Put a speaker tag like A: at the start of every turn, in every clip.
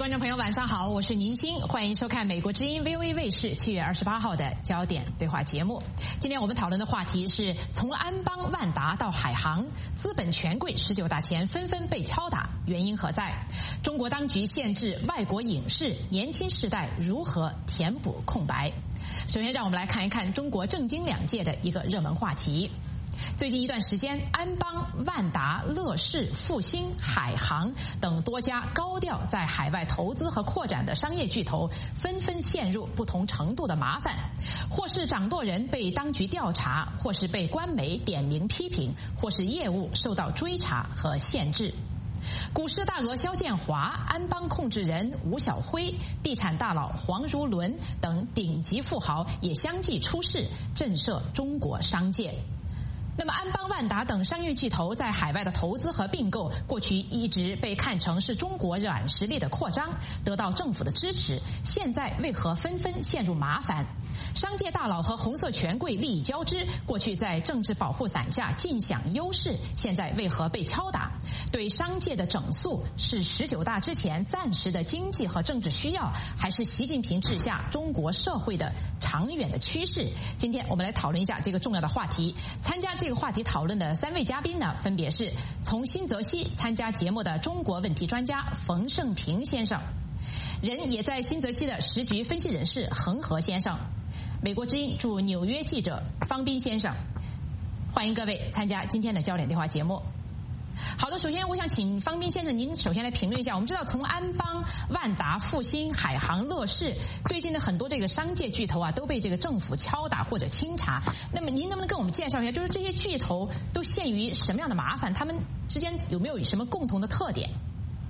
A: 观众朋友，晚上好，我是宁鑫，欢迎收看美国之音 VOA 卫视7月28号的焦点对话节目。今天我们讨论的话题是从安邦、万达到海航，资本权贵19大前纷纷被敲打，原因何在？中国当局限制外国影视，年轻世代如何填补空白？首先，让我们来看一看中国政经两界的一个热门话题。最近一段时间，安邦、万达、乐视、复星、海航等多家高调在海外投资和扩展的商业巨头纷纷陷入不同程度的麻烦，或是掌舵人被当局调查，或是被官媒点名批评，或是业务受到追查和限制。股市大鳄肖建华、安邦控制人吴晓辉、地产大佬黄如伦等顶级富豪也相继出事，震慑中国商界。那么安邦、万达等商业巨头在海外的投资和并购，过去一直被看成是中国软实力的扩张，得到政府的支持，现在为何纷纷陷入麻烦？商界大佬和红色权贵利益交织，过去在政治保护伞下尽享优势，现在为何被敲打？对商界的整肃是19大之前暂时的经济和政治需要，还是习近平治下中国社会的长远的趋势？今天我们来讨论一下这个重要的话题。参加这个话题讨论的3位嘉宾呢，分别是从新泽西参加节目的中国问题专家冯胜平先生，人也在新泽西的时局分析人士恒河先生，美国之音驻纽约记者方斌先生。欢迎各位参加今天的焦点对话节目。好的，首先我想请方斌先生，您首先来评论一下。我们知道，从安邦、万达、复星、海航、乐视，最近的很多这个商界巨头啊，都被这个政府敲打或者清查。那么您能不能跟我们介绍一下，就是这些巨头都陷于什么样的麻烦？他们之间有没有什么共同的特点？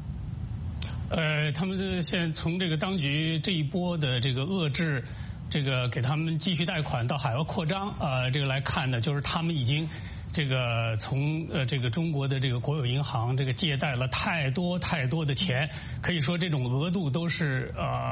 B: 他们现在从这个当局这一波的这个遏制，这个给他们继续贷款到海外扩张，这个来看呢，就是他们已经这个从这个中国的这个国有银行这个借贷了太多的钱，可以说这种额度都是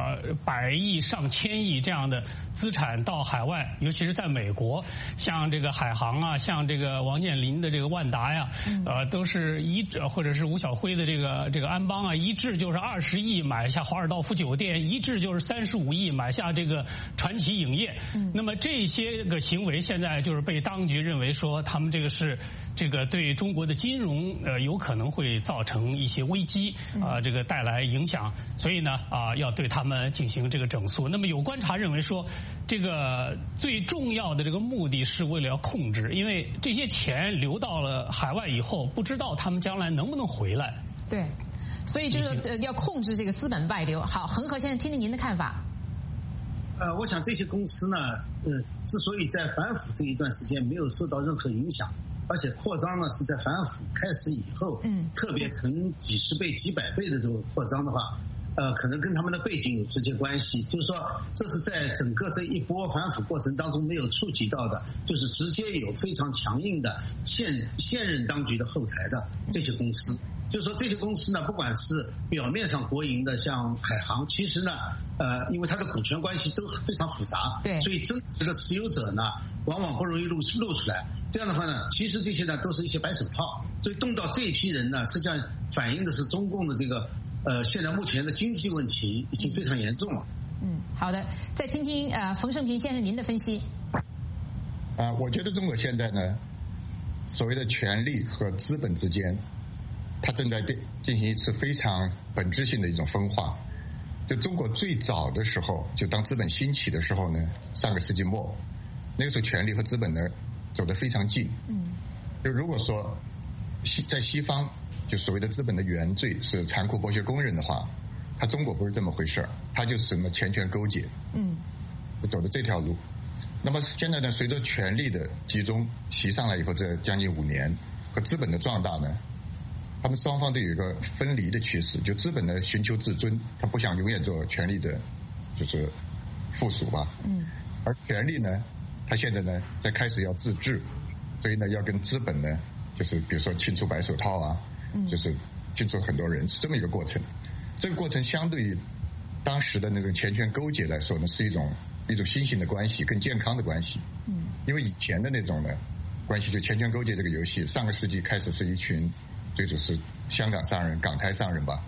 B: 100亿上千亿这样的资产到海外，尤其是在美国，像这个海航啊，像这个王健林的这个万达呀，都是或者是吴晓辉的这个安邦啊，一掷就是20亿买下华尔道夫酒店，一掷就是35亿买下这个传奇影业。那么这些个行为现在就是被当局认为说他们是这个对中国的金融有可能会造成一些危机这个带来影响，所以呢要对他们进行这个整肃。那么有观察认为说，这个最重要的这个目的是为了要控制，因为这些钱流到了海外以后，不知道他们将来能不能回来。
A: 对，所以就是要控制这个资本外流。好，恒河先生，听听您的看法。
C: 我想这些公司呢，之所以在反腐这一段时间没有受到任何影响，而且扩张呢是在反腐开始以后，特别成几十倍、几百倍的这种扩张的话，可能跟他们的背景有直接关系。就是说，这是在整个这一波反腐过程当中没有触及到的，就是直接有非常强硬的现任当局的后台的这些公司。就是说这些公司呢，不管是表面上国营的像海航，其实呢因为它的股权关系都非常复杂，对，所以真实的持有者呢往往不容易露出来。这样的话呢，其实这些呢都是一些白手套，所以动到这一批人呢，实际上反映的是中共的这个现在目前的经济问题已经非常严重了。
A: 好的，再听听冯胜平先生您的分析。
D: 我觉得中国现在呢，所谓的权力和资本之间，它正在进行一次非常本质性的一种分化。就中国最早的时候，就当资本兴起的时候呢，上个世纪末，那个时候权力和资本呢走得非常近。就如果说在西方，就所谓的资本的原罪是残酷剥削工人的话，他中国不是这么回事儿，他就是什么钱权勾结，走的这条路。那么现在呢，随着权力的集中袭上来以后，这将近5年和资本的壮大呢，他们双方都有一个分离的趋势。就资本呢寻求自尊，他不想永远做权力的就是附属吧，而权力呢，他现在呢在开始要自治，所以呢要跟资本呢就是比如说清除白手套啊，就是清除很多人，是这么一个过程。这个过程相对于当时的那种钱权勾结来说呢，是一种新型的关系，更健康的关系。因为以前的那种呢关系，就钱权勾结这个游戏，上个世纪开始是一群最主是香港商人、港台商人吧，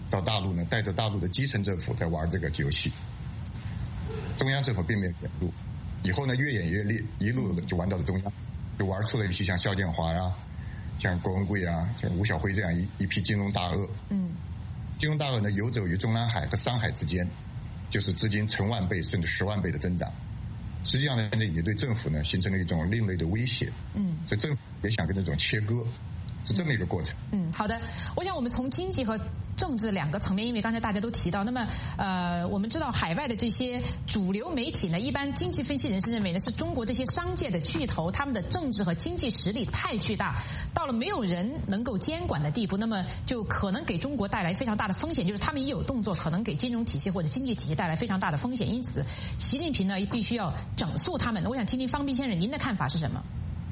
D: 到大陆呢，带着大陆的基层政府在玩这个游戏，中央政府并没有卷入，以后呢越演越烈，一路就玩到了中央，就玩出了一些像肖建华呀、像郭文贵啊、像吴晓辉这样一批金融大鳄。金融大鳄呢游走于中南海和商海之间，就是资金成万倍甚至10万倍的增长。实际上呢，也对政府呢形成了一种另类的威胁。所以政府也想跟这种切割。是这么一个过程。
A: 好的。我想我们从经济和政治两个层面，因为刚才大家都提到，那么我们知道海外的这些主流媒体呢，一般经济分析人士认为呢，是中国这些商界的巨头，他们的政治和经济实力太巨大，到了没有人能够监管的地步，那么就可能给中国带来非常大的风险，就是他们一有动作，可能给金融体系或者经济体系带来非常大的风险。因此，习近平呢必须要整肃他们。我想听听方斌先生您的看法是什么？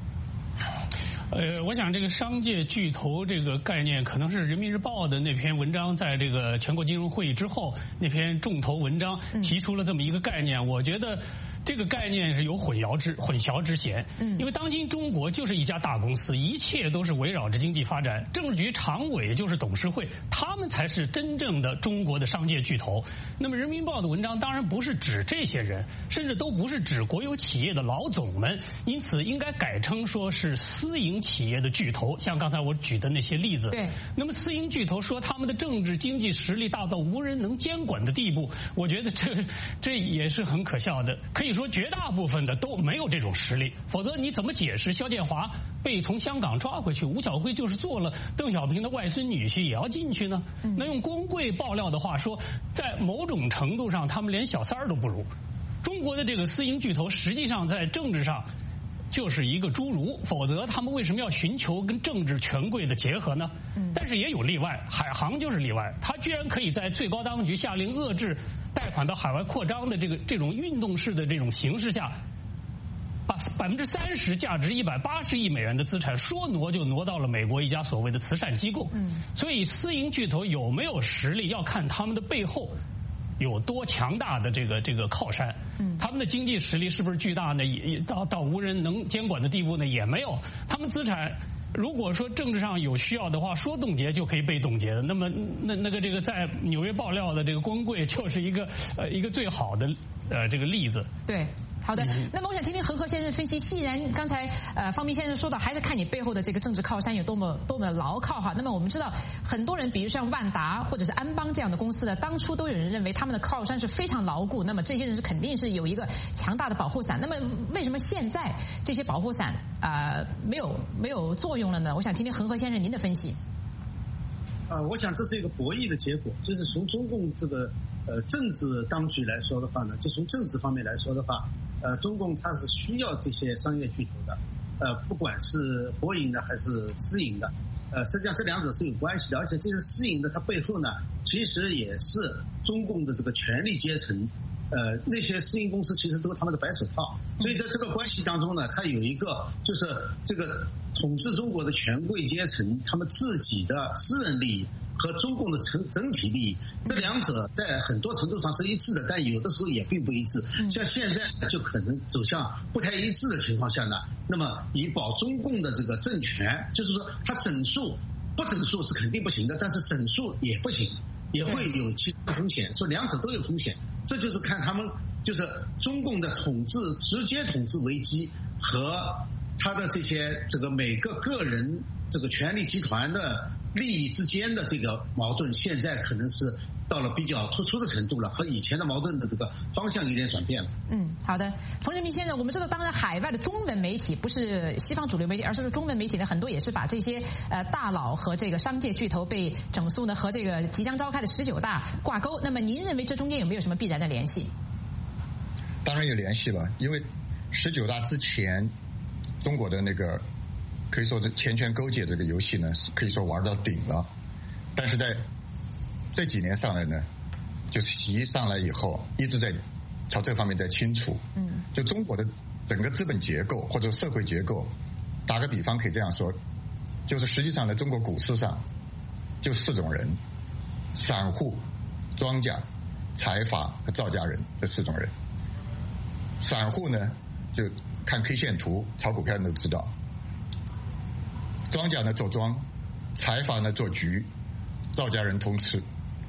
B: 我想这个商界巨头这个概念，可能是人民日报的那篇文章在这个全国金融会议之后那篇重头文章提出了这么一个概念。我觉得这个概念是有混淆之嫌。因为当今中国就是一家大公司，一切都是围绕着经济发展，政治局常委就是董事会，他们才是真正的中国的商界巨头。那么人民日报的文章当然不是指这些人，甚至都不是指国有企业的老总们，因此应该改称说是私营企业的巨头，像刚才我举的那些例子。
A: 对。
B: 那么私营巨头说他们的政治经济实力大到无人能监管的地步，我觉得这也是很可笑的。可以说绝大部分的都没有这种实力，否则你怎么解释肖建华被从香港抓回去，吴晓辉就是做了邓小平的外孙女婿也要进去呢？那用郭文贵爆料的话说，在某种程度上他们连小三儿都不如。中国的这个私营巨头实际上在政治上就是一个侏儒，否则他们为什么要寻求跟政治权贵的结合呢？但是也有例外，海航就是例外，他居然可以在最高当局下令遏制贷款到海外扩张的这种运动式的这种形势下，把30%价值180亿美元的资产说挪就挪到了美国一家所谓的慈善机构。所以私营巨头有没有实力，要看他们的背后有多强大的这个靠山。他们的经济实力是不是巨大呢？也到无人能监管的地步呢？也没有。他们资产如果说政治上有需要的话，说冻结就可以被冻结的。那么这个在纽约爆料的这个郭文贵就是一个最好的这个例子。
A: 对。好的，那么我想听听恒河先生分析。既然刚才方斌先生说到，还是看你背后的这个政治靠山有多么牢靠哈。那么我们知道，很多人比如像万达或者是安邦这样的公司呢，当初都有人认为他们的靠山是非常牢固，那么这些人是肯定是有一个强大的保护伞。那么为什么现在这些保护伞没有作用了呢？我想听听恒河先生您的分析。
C: 我想这是一个博弈的结果，就是从中共这个政治当局来说的话呢，就从政治方面来说的话，中共它是需要这些商业巨头的，不管是国营的还是私营的，实际上这两者是有关系的，而且这些私营的它背后呢，其实也是中共的这个权力阶层。那些私营公司其实都是他们的白手套，所以在这个关系当中呢，它有一个就是这个统治中国的权贵阶层他们自己的私人利益和中共的整体利益，这两者在很多程度上是一致的，但有的时候也并不一致。像现在就可能走向不太一致的情况下呢，那么以保中共的这个政权，就是说它整数不整数是肯定不行的，但是整数也不行，也会有其他风险，所以两者都有风险。这就是看他们就是中共的直接统治危机和他的这个每个个人这个权力集团的利益之间的这个矛盾，现在可能是到了比较突出的程度了，和以前的矛盾的这个方向有点转变了。
A: 好的，冯仁明先生，我们知道，当然海外的中文媒体不是西方主流媒体，而是说中文媒体呢，很多也是把这些大佬和这个商界巨头被整肃呢和这个即将召开的19大挂钩。那么您认为这中间有没有什么必然的联系？
D: 当然有联系了，因为19大之前，中国的那个可以说是钱权勾结这个游戏呢，可以说玩到顶了。但是在这几年上来呢，就是习上来以后一直在朝这方面在清除。就中国的整个资本结构或者社会结构，打个比方可以这样说，就是实际上呢，中国股市上就4种人：散户、庄家、财阀和造家人，这4种人。散户呢就看 K 线图炒股票人都知道，庄家呢做庄，财阀呢做局，造家人通吃。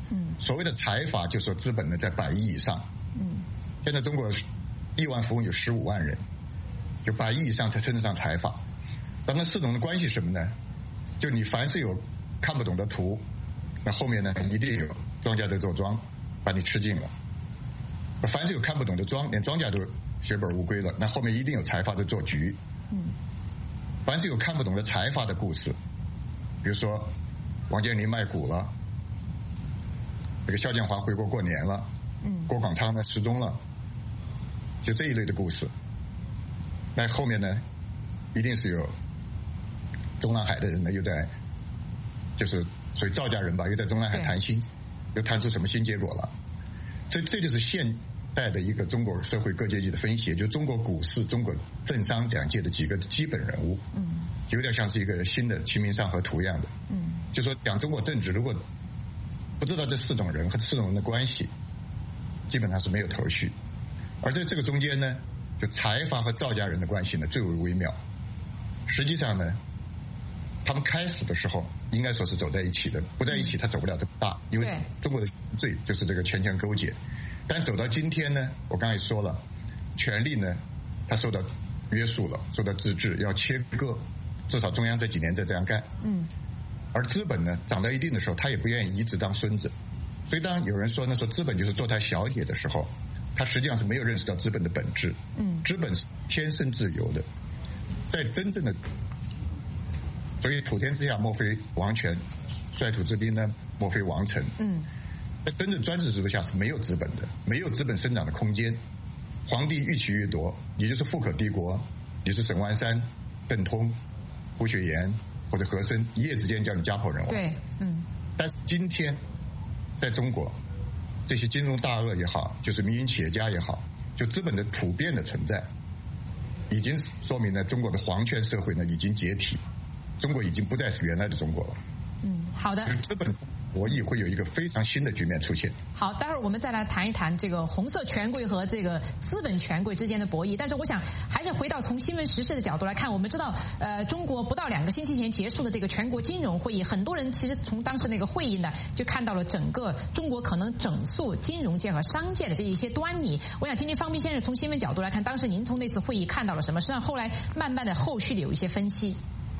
D: 所谓的财阀就说资本呢在100亿以上。现在中国亿万富翁有15万人，就100亿以上才称得上财阀。当然4种的关系是什么呢？就你凡是有看不懂的图，那后面呢一定有庄家在做庄，把你吃尽了。凡是有看不懂的庄，连庄家都血本无归了，那后面一定有财阀在做局。凡是有看不懂的财阀的故事，比如说王健林卖股了，这个肖建华回国过年了，郭广昌呢失踪了，就这一类的故事，那后面呢一定是有中南海的人呢又在，就是所谓赵家人吧，又在中南海谈心，又谈出什么新结果了。这就是现代的一个中国社会各阶级的分析，也就是中国股市、中国政商两界的几个基本人物，有点像是一个新的《清明上河图》一样的。就说讲中国政治，如果不知道这4种人和4种人的关系，基本上是没有头绪。而在这个中间呢，就财阀和赵家人的关系呢最为微妙。实际上呢，他们开始的时候应该说是走在一起的，不在一起他走不了这么大，因为中国的罪就是这个权钱勾结。但走到今天呢，我刚才也说了，权力呢它受到约束了，受到自治，要切割，至少中央这几年在这样干。而资本呢长到一定的时候，他也不愿意一直当孙子。所以当有人说呢，说资本就是做他小姐的时候，他实际上是没有认识到资本的本质。资本是天生自由的，在真正的，所以普天之下莫非王权，率土之滨呢莫非王臣。在真正专制制度下是没有资本的，没有资本生长的空间。皇帝欲取欲夺，也就是富可敌国，你是沈万三、邓通、胡雪岩或者和珅，一夜之间叫你家破人亡。
A: 对，
D: 但是今天在中国，这些金融大鳄也好，就是民营企业家也好，就资本的普遍的存在，已经说明了中国的皇权社会呢已经解体，中国已经不再是原来的中国了。
A: 好的。
D: 资本博弈会有一个非常新的局面出现。
A: 好，待会儿我们再来谈一谈这个红色权贵和这个资本权贵之间的博弈。但是我想还是回到从新闻时事的角度来看，我们知道中国不到2个星期前结束的这个全国金融会议，很多人其实从当时那个会议呢就看到了整个中国可能整肃金融界和商界的这一些端倪。我想听听方斌先生从新闻角度来看，当时您从那次会议看到了什么？实际上后来慢慢的后续的有一些分析。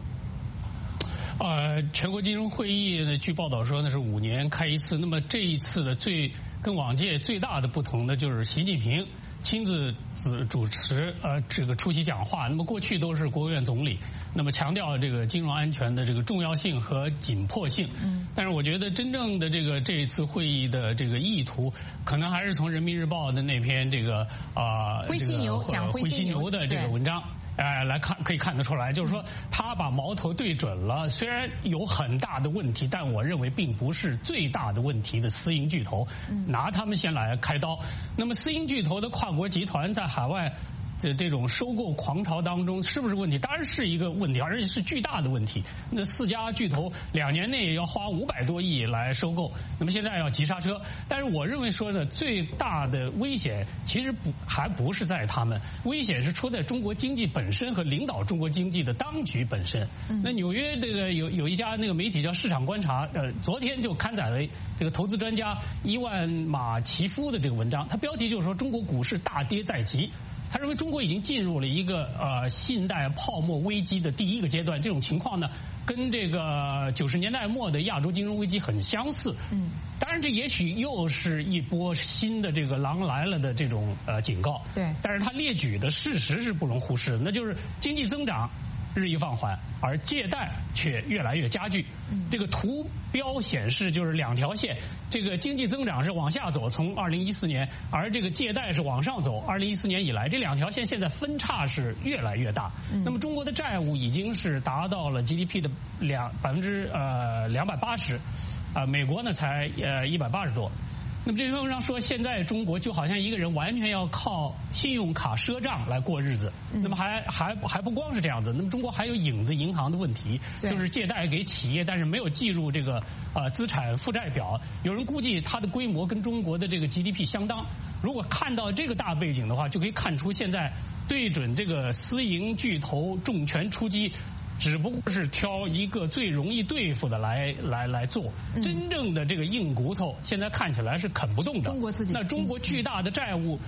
B: 全国金融会议呢，据报道说那是5年开一次。那么这一次的跟往届最大的不同的就是习近平亲自主持这个出席讲话。那么过去都是国务院总理，那么强调这个金融安全的这个重要性和紧迫性。但是我觉得真正的这一次会议的这个意图，可能还是从人民日报的那篇这个
A: 灰犀牛讲
B: 灰犀牛的这个文章。来看可以看得出来，就是说他把矛头对准了虽然有很大的问题，但我认为并不是最大的问题的私营巨头，拿他们先来开刀。那么私营巨头的跨国集团在海外的这种收购狂潮当中是不是问题？当然是一个问题，而且是巨大的问题。那4家巨头2年内要花500多亿来收购，那么现在要急刹车。但是我认为说的最大的危险其实还不是在他们，危险是出在中国经济本身和领导中国经济的当局本身。那纽约这个有一家那个媒体叫市场观察，昨天就刊载了这个投资专家伊万马奇夫的这个文章，他标题就是说中国股市大跌在即。他认为中国已经进入了一个信贷泡沫危机的第1个阶段，这种情况呢，跟这个90年代末的亚洲金融危机很相似。当然这也许又是一波新的这个狼来了的这种警告。
A: 对。
B: 但是他列举的事实是不容忽视的，那就是经济增长日益放缓，而借贷却越来越加剧。这个图标显示就是2条线，这个经济增长是往下走，从2014年，而这个借贷是往上走。2014年以来，这2条线现在分差是越来越大。那么中国的债务已经是达到了 GDP 的280%，美国呢才180多。那么这篇文章说，现在中国就好像一个人完全要靠信用卡赊账来过日子。那么还不光是这样子，那么中国还有影子银行的问题，就是借贷给企业，但是没有计入这个资产负债表。有人估计它的规模跟中国的这个 GDP 相当。如果看到这个大背景的话，就可以看出现在对准这个私营巨头重拳出击。 只不过是挑一个最容易对付的来做，真正的这个硬骨头现在看起来是啃不动的。
A: 中国自己，
B: 那中国巨大的债务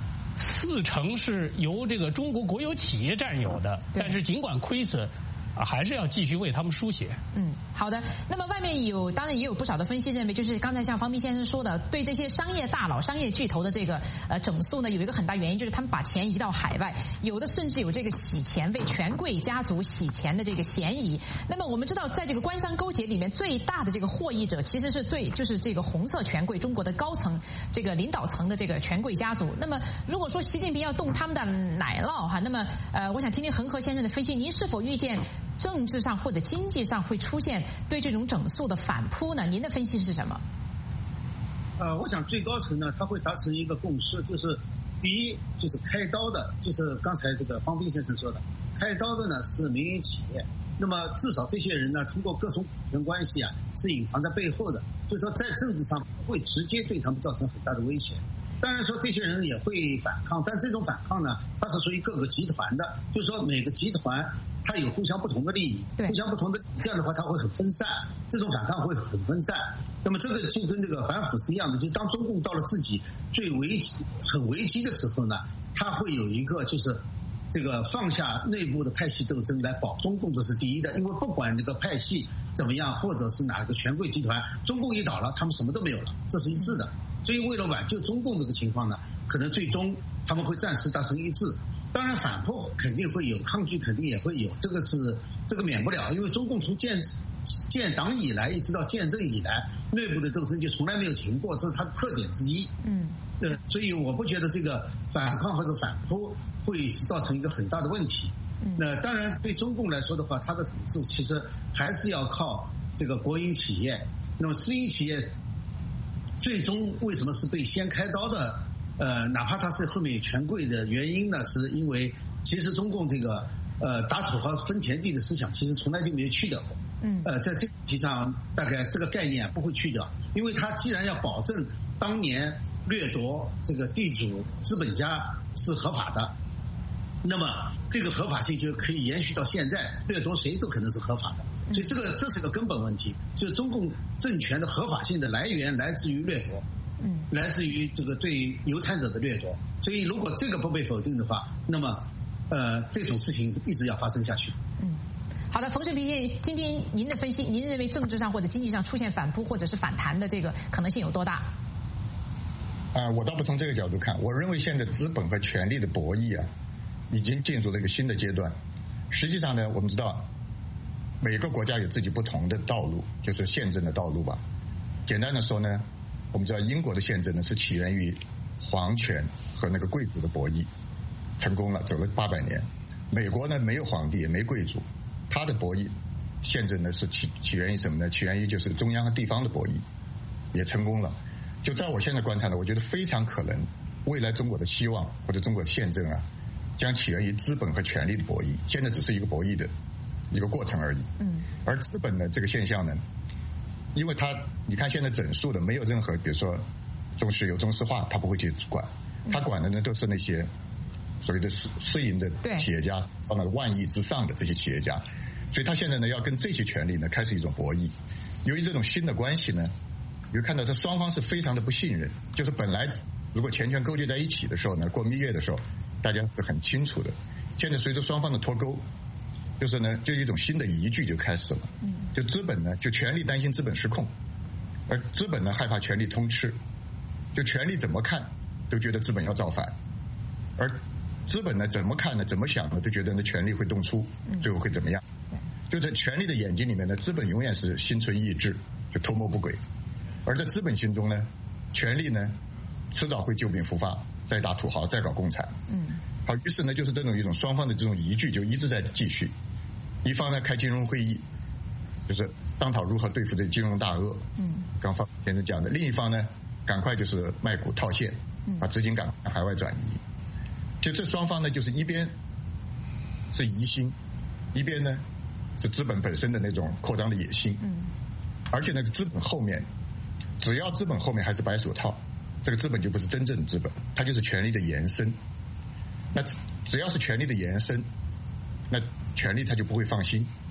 B: 40%是由这个中国国有企业占有的，但是尽管亏损。还是要继续为他们输血。
A: 好的。那么外面当然也有不少的分析认为，就是刚才像方斌先生说的，对这些商业大佬、商业巨头的这个整肃呢，有一个很大原因就是他们把钱移到海外，有的甚至有这个洗钱、为权贵家族洗钱的这个嫌疑。那么我们知道，在这个官商勾结里面，最大的这个获益者其实是就是这个红色权贵，中国的高层这个领导层的这个权贵家族。那么如果说习近平要动他们的奶酪哈，那么我想听听恒河先生的分析，您是否预见政治上或者经济上会出现对这种整肃的反扑呢？您的分析是什么？
C: 我想最高层呢，他会达成一个共识，就是第一，就是开刀的，就是刚才这个方斌先生说的，开刀的呢是民营企业。那么至少这些人呢，通过各种股权关系啊，是隐藏在背后的，就是说在政治上不会直接对他们造成很大的威胁。当然说这些人也会反抗，但这种反抗呢，它是属于各个集团的，就是说每个集团它有互相不同的利益，互相不同的，这样的话它会很分散，这种反抗会很分散。那么这个就跟这个反腐是一样的，就是当中共到了自己很危机的时候呢，它会有一个就是这个放下内部的派系斗争来保中共，这是第一的。因为不管这个派系怎么样，或者是哪个权贵集团，中共一倒了，他们什么都没有了，这是一致的。所以为了挽救中共这个情况呢，可能最终他们会暂时达成一致。当然反扑肯定会有，抗拒肯定也会有，这个免不了。因为中共从建党以来一直到建政以来，内部的斗争就从来没有停过，这是它的特点之一。所以我不觉得这个反抗或者反扑会造成一个很大的问题。那当然对中共来说的话，它的统治其实还是要靠这个国营企业。那么私营企业最终为什么是被先开刀的？哪怕它是后面有权贵的原因呢，是因为其实中共这个打土豪分田地的思想其实从来就没有去掉过。在这个问题上，大概这个概念不会去掉，因为它既然要保证当年掠夺这个地主资本家是合法的，那么这个合法性就可以延续到现在，掠夺谁都可能是合法的。所以这是个根本问题，就是中共政权的合法性的来源来自于掠夺，来自于这个对有产者的掠夺。所以如果这个不被否定的话，那么这种事情一直要发生下去。
A: 好的，冯胜平先生，听听您的分析，您认为政治上或者经济上出现反扑或者是反弹的这个可能性有多大？
D: 我倒不从这个角度看，我认为现在资本和权力的博弈啊，已经进入了一个新的阶段。实际上呢，我们知道每个国家有自己不同的道路，就是宪政的道路吧。简单的说呢，我们知道英国的宪政呢是起源于皇权和那个贵族的博弈，成功了，走了800年。美国呢没有皇帝也没贵族，他的博弈宪政呢是起源于什么呢？起源于就是中央和地方的博弈，也成功了。就在我现在观察呢，我觉得非常可能未来中国的希望或者中国的宪政啊，将起源于资本和权力的博弈，现在只是一个博弈的一个过程而已。而资本的这个现象呢，因为你看现在整肃的没有任何，比如说中石油、中石化，他不会去管，他管的呢都是那些所谓的私营的企业家，到那个万亿之上的这些企业家，所以他现在呢要跟这些权力呢开始一种博弈。由于这种新的关系呢，你会看到这双方是非常的不信任，就是本来如果钱权勾结在一起的时候呢，过蜜月的时候大家是很清楚的，现在随着双方的脱钩，就是呢就一种新的疑惧就开始了。就资本呢，就权力担心资本失控，而资本呢害怕权力通吃，就权力怎么看都觉得资本要造反，而资本呢怎么看呢，怎么想呢，都觉得呢权力会动粗，最后会怎么样。就在权力的眼睛里面呢，资本永远是心存异志，就图谋不轨，而在资本心中呢，权力呢迟早会旧病复发，再打土豪，再搞共产。好，于是呢就是这种一种双方的这种疑惧就一直在继续。一方呢开金融会议，就是商讨如何对付这金融大鳄，刚方先生讲的。另一方呢赶快就是卖股套现，把资金赶快海外转移。就这双方呢就是一边是疑心，一边呢是资本本身的那种扩张的野心。而且那个资本后面，只要资本后面还是白手套，这个资本就不是真正的资本，它就是权力的延伸。那只要是权力的延伸，那权力它就不会放心，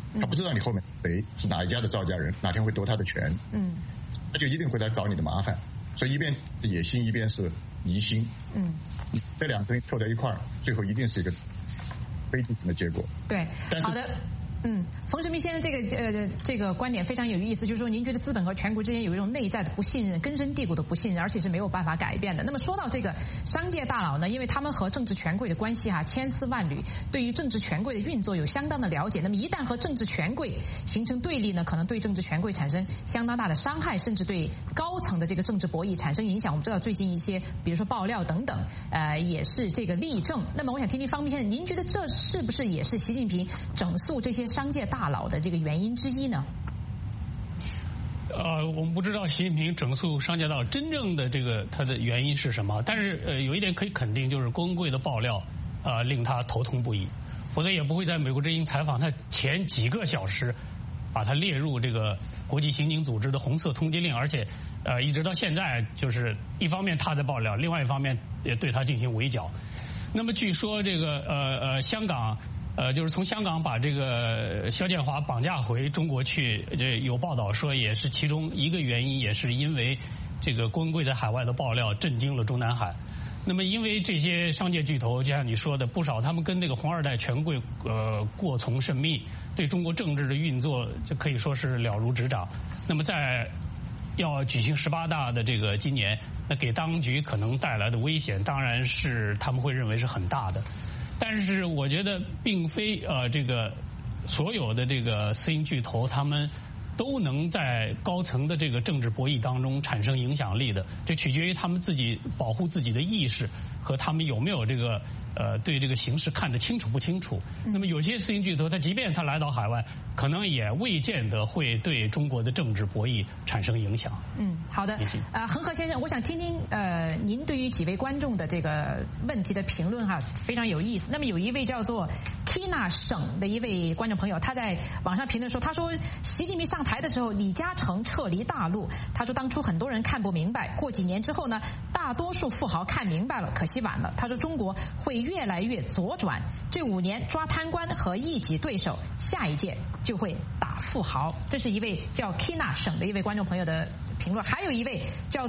D: 他不知道你后面谁是哪一家的造假人，哪天会夺他的权，他就一定会来找你的麻烦。所以一边是野心，一边是疑心，这两个东西凑在一块儿，最后一定是一个悲剧性的结果。
A: 对，好的。冯世明先生这个观点非常有意思，就是说您觉得资本和权贵之间有一种内在的不信任，根深蒂固的不信任，而且是没有办法改变的。那么说到这个商界大佬呢，因为他们和政治权贵的关系千丝万缕，对于政治权贵的运作有相当的了解。那么一旦和政治权贵形成对立呢，可能对政治权贵产生相当大的伤害，甚至对高层的这个政治博弈产生影响。我们知道最近一些比如说爆料等等，也是这个例证。那么我想听听方明先生，您觉得这是不是也是习近平整肃这些商界大佬的这个原因之一呢？
B: 我们不知道习近平整肃商界大佬真正的这个他的原因是什么，但是有一点可以肯定，就是郭文贵的爆料令他头痛不已，否则也不会在美国之音采访他前几个小时把他列入这个国际刑警组织的红色通缉令，而且一直到现在，就是一方面他在爆料，另外一方面也对他进行围剿。那么据说这个香港。就是从香港把这个肖建华绑架回中国去，有报道说也是其中一个原因，也是因为这个郭文贵在海外的爆料震惊了中南海。那么因为这些商界巨头，就像你说的，不少他们跟那个红二代权贵过从甚密，对中国政治的运作就可以说是了如指掌。那么在要举行18大的这个今年，那给当局可能带来的危险，当然是他们会认为是很大的。但是我觉得并非这个所有的这个私营巨头他们都能在高层的这个政治博弈当中产生影响力的，这取决于他们自己保护自己的意识和他们有没有这个对这个形势看得清楚不清楚。那么有些私营巨头，他即便他来到海外，可能也未见得会对中国的政治博弈产生影响。
A: 好的。恒河先生，我想听听您对于几位观众的这个问题的评论非常有意思。那么有一位叫做 Kina 省的一位观众朋友，他在网上评论说，他说习近平上台的时候，李嘉诚撤离大陆，他说当初很多人看不明白，过几年之后呢，大多数富豪看明白了，可惜晚了。他说中国会越来越左转，这5年抓贪官和异己对手，下一届就会打富豪。这是一位叫 Kina 省的一位观众朋友的评论。还有一位叫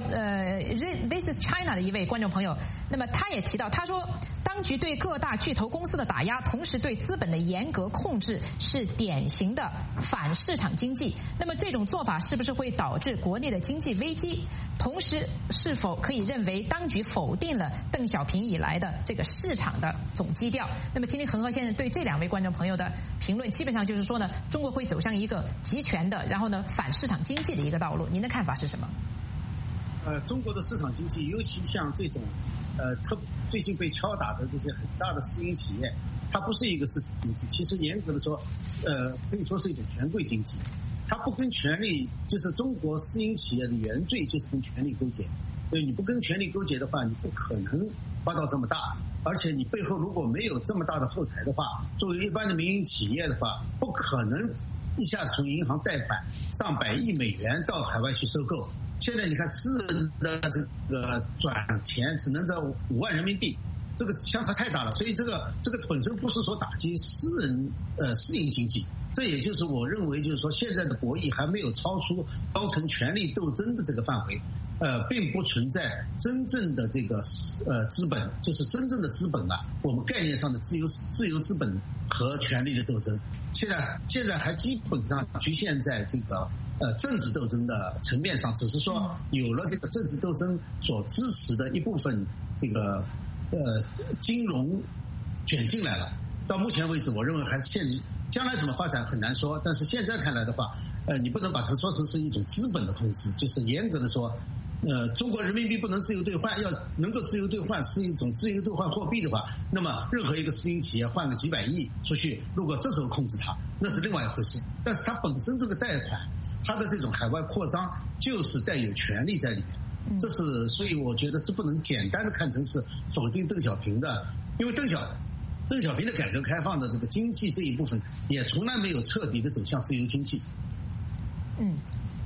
A: This is China 的一位观众朋友，那么他也提到，他说当局对各大巨头公司的打压，同时对资本的严格控制，是典型的反市场经济。那么这种做法是不是会导致国内的经济危机？同时是否可以认为当局否定了邓小平以来的这个市场的总基调？那么听听恒河先生对这2位观众朋友的评论，基本上就是说呢，中国会走向一个集权的，然后呢反市场经济的一个道路。您的看法是什么？
C: 中国的市场经济，尤其像这种最近被敲打的这些很大的私营企业，它不是一个市场经济，其实严格的说，可以说是一种权贵经济。它不跟权力，就是中国私营企业的原罪就是跟权力勾结。所以你不跟权力勾结的话，你不可能发到这么大。而且你背后如果没有这么大的后台的话，作为一般的民营企业的话，不可能一下子从银行贷款上百亿美元到海外去收购。现在你看私人的这个转钱只能在5万人民币，这个相差太大了。所以这个本身不是说打击私营经济。这也就是我认为，就是说现在的博弈还没有超出高层权力斗争的这个范围，并不存在真正的这个资本，就是真正的资本啊，我们概念上的自由资本和权力的斗争，现在还基本上局限在这个政治斗争的层面上，只是说有了这个政治斗争所支持的一部分这个金融卷进来了。到目前为止，我认为还是限制。将来怎么发展很难说，但是现在看来的话，你不能把它说成是一种资本的控制，就是严格的说，中国人民币不能自由兑换，要能够自由兑换是一种自由兑换货币的话，那么任何一个私营企业换个几百亿出去，如果这时候控制它，那是另外一回事。但是它本身这个贷款，它的这种海外扩张就是带有权力在里面，这是所以我觉得这不能简单的看成是否定邓小平的，因为邓小平的改革开放的这个经济这一部分也从来没有彻底的走向自由经济。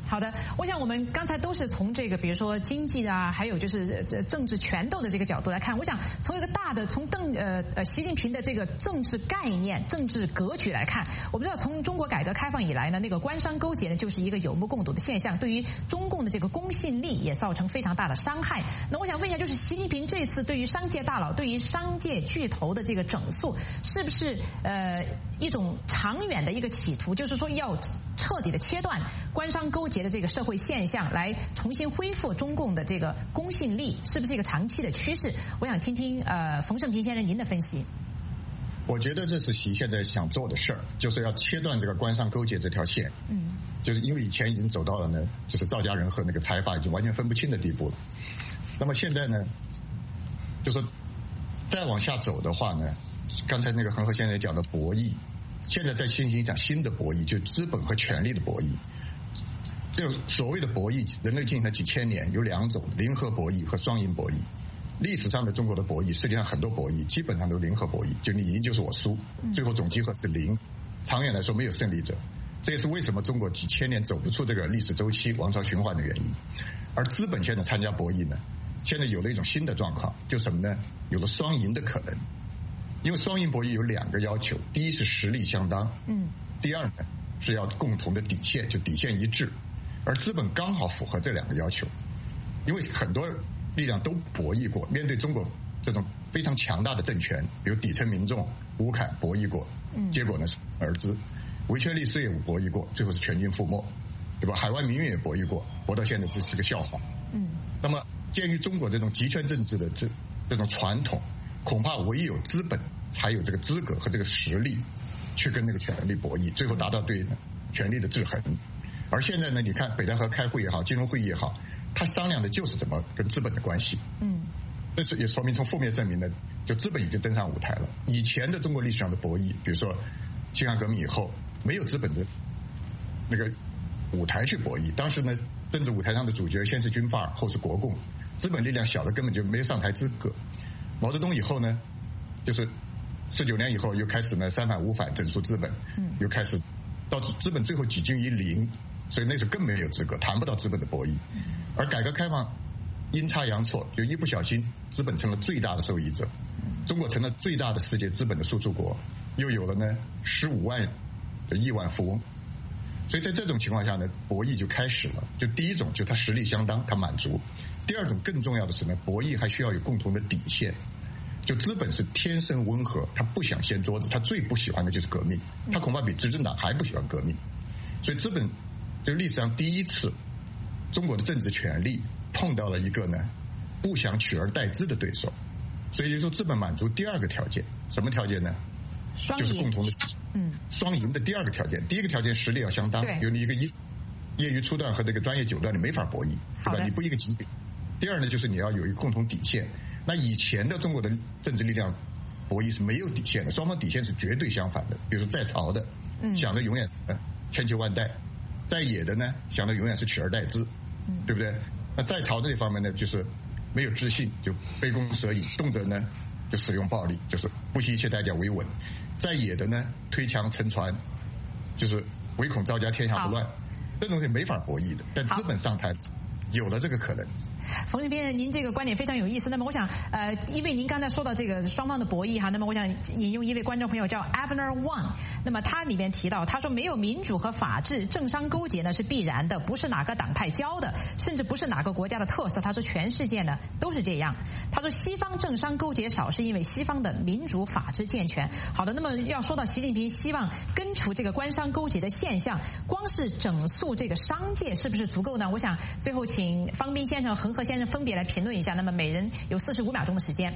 A: 好的，我想我们刚才都是从这个，比如说经济啊，还有就是政治权斗的这个角度来看。我想从一个大的，从习近平的这个政治概念、政治格局来看，我们知道从中国改革开放以来呢，那个官商勾结呢就是一个有目共睹的现象，对于中共的这个公信力也造成非常大的伤害。那我想问一下，就是习近平这次对于商界大佬、对于商界巨头的这个整肃，是不是一种长远的一个企图，就是说要彻底的切断官商勾结的这个社会现象，来重新恢复中共的这个公信力，是不是一个长期的趋势？我想听听冯胜平先生您的分析。
D: 我觉得这是习现在想做的事儿，就是要切断这个官商勾结这条线。就是因为以前已经走到了呢，就是赵家人和那个财阀已经完全分不清的地步了。那么现在呢，就是再往下走的话呢，刚才那个恒河先生讲的博弈，现在在进行一场新的博弈，就资本和权力的博弈。这个所谓的博弈，人类进行了几千年，有两种：零和博弈和双赢博弈。历史上的中国的博弈，世界上很多博弈基本上都零和博弈，就你赢就是我输，最后总集合是零，长远来说没有胜利者。这也是为什么中国几千年走不出这个历史周期、王朝循环的原因。而资本现在参加博弈呢，现在有了一种新的状况，就什么呢？有了双赢的可能。因为双赢博弈有两个要求：第一是实力相当，第二呢是要共同的底线，就底线一致。而资本刚好符合这两个要求，因为很多力量都博弈过，面对中国这种非常强大的政权，比如底层民众吴侃博弈过，结果呢是而知。维权律师也博弈过，最后是全军覆没，对吧？海外民运也博弈过，博到现在这是个笑话。那么鉴于中国这种集权政治的这种传统，恐怕唯有资本才有这个资格和这个实力去跟那个权力博弈，最后达到对权力的制衡。而现在呢，你看北戴河开会也好，金融会议也好，他商量的就是怎么跟资本的关系。这是也说明从负面证明呢，就资本已经登上舞台了。以前的中国历史上的博弈，比如说辛亥革命以后，没有资本的那个舞台去博弈。当时呢，政治舞台上的主角先是军阀，后是国共，资本力量小的根本就没有上台资格。毛泽东以后呢，就是19年以后又开始呢三反五反整肃资本，又开始到资本最后几近于零，所以那时候更没有资格，谈不到资本的博弈。而改革开放阴差阳错，就一不小心，资本成了最大的受益者，中国成了最大的世界资本的输出国，又有了呢15万的亿万富翁。所以在这种情况下呢，博弈就开始了。就第一种，就它实力相当，它满足；第二种更重要的是呢，博弈还需要有共同的底线。就资本是天生温和，他不想掀桌子，他最不喜欢的就是革命，他恐怕比执政党还不喜欢革命。所以资本就历史上第一次，中国的政治权力碰到了一个呢不想取而代之的对手，所以就说资本满足第二个条件，什么条件呢？就是共同的双赢的第二个条件。第一个条件实力要相当，比如你一个业余初段和这个专业九段你没法博弈，对吧？你不一个级别。第二呢，就是你要有一个共同底线。那以前的中国的政治力量博弈是没有底线的，双方底线是绝对相反的。比如说在朝的想的永远是千秋万代，在野的呢想的永远是取而代之，对不对？那在朝的这方面呢，就是没有知性，就杯弓蛇影，动辄呢就使用暴力，就是不惜一切代价维稳。在野的呢推墙沉船，就是唯恐赵家天下不乱，这种是没法博弈的。但资本上台有了这个可能。
A: 冯胜平，您这个观点非常有意思。那么我想，因为您刚才说到这个双方的博弈哈，那么我想引用一位观众朋友叫 Abner One， 那么他里面提到，他说没有民主和法治，政商勾结呢是必然的，不是哪个党派教的，甚至不是哪个国家的特色。他说全世界呢都是这样。他说西方政商勾结少，是因为西方的民主法治健全。好的，那么要说到习近平希望根除这个官商勾结的现象，光是整肃这个商界是不是足够呢？我想最后请方斌先生、恒河先生分别来评论一下，那么每人有45秒钟的时间。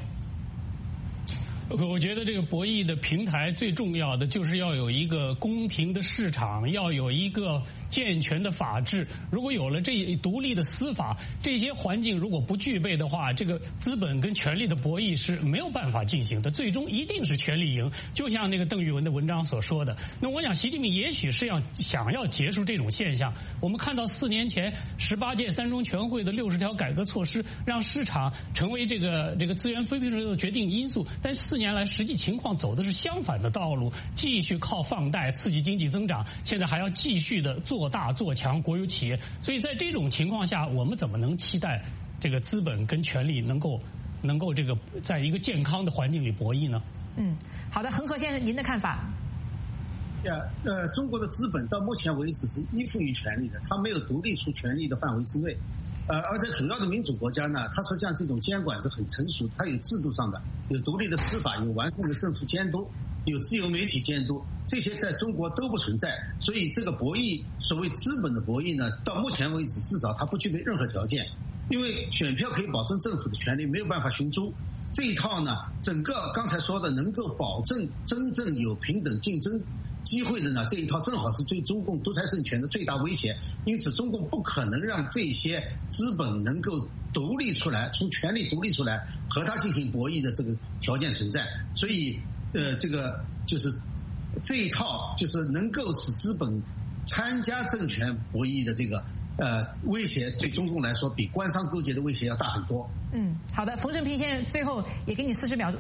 B: 我觉得这个博弈的平台最重要的就是要有一个公平的市场，要有一个健全的法治。如果有了这独立的司法，这些环境如果不具备的话，这个资本跟权力的博弈是没有办法进行的，最终一定是权力赢。就像那个邓玉文的文章所说的，那我想习近平也许是想要结束这种现象。我们看到4年前18届三中全会的60条改革措施，让市场成为这个资源分配的决定因素，但4 年来实际情况走的是相反的道路，继续靠放贷刺激经济增长，现在还要继续的做大做强国有企业。所以在这种情况下，我们怎么能期待这个资本跟权力能够这个在一个健康的环境里博弈呢？
A: 好的，恒河先生，您的看法？
C: 中国的资本到目前为止是依附于权力的，它没有独立出权力的范围之内。而在主要的民主国家呢，它实际上这种监管是很成熟，它有制度上的，有独立的司法，有完善的政府监督，有自由媒体监督，这些在中国都不存在。所以这个博弈，所谓资本的博弈呢，到目前为止至少它不具备任何条件，因为选票可以保证政府的权利，没有办法寻租。这一套呢，整个刚才说的能够保证真正有平等竞争机会的呢，这一套正好是对中共独裁政权的最大威胁。因此中共不可能让这些资本能够独立出来，从权力独立出来和它进行博弈的这个条件存在。所以这个就是这一套就是能够使资本参加政权博弈的这个威胁，对中共来说比官商勾结的威胁要大很多。
A: 好的，冯胜平先生，最后也给你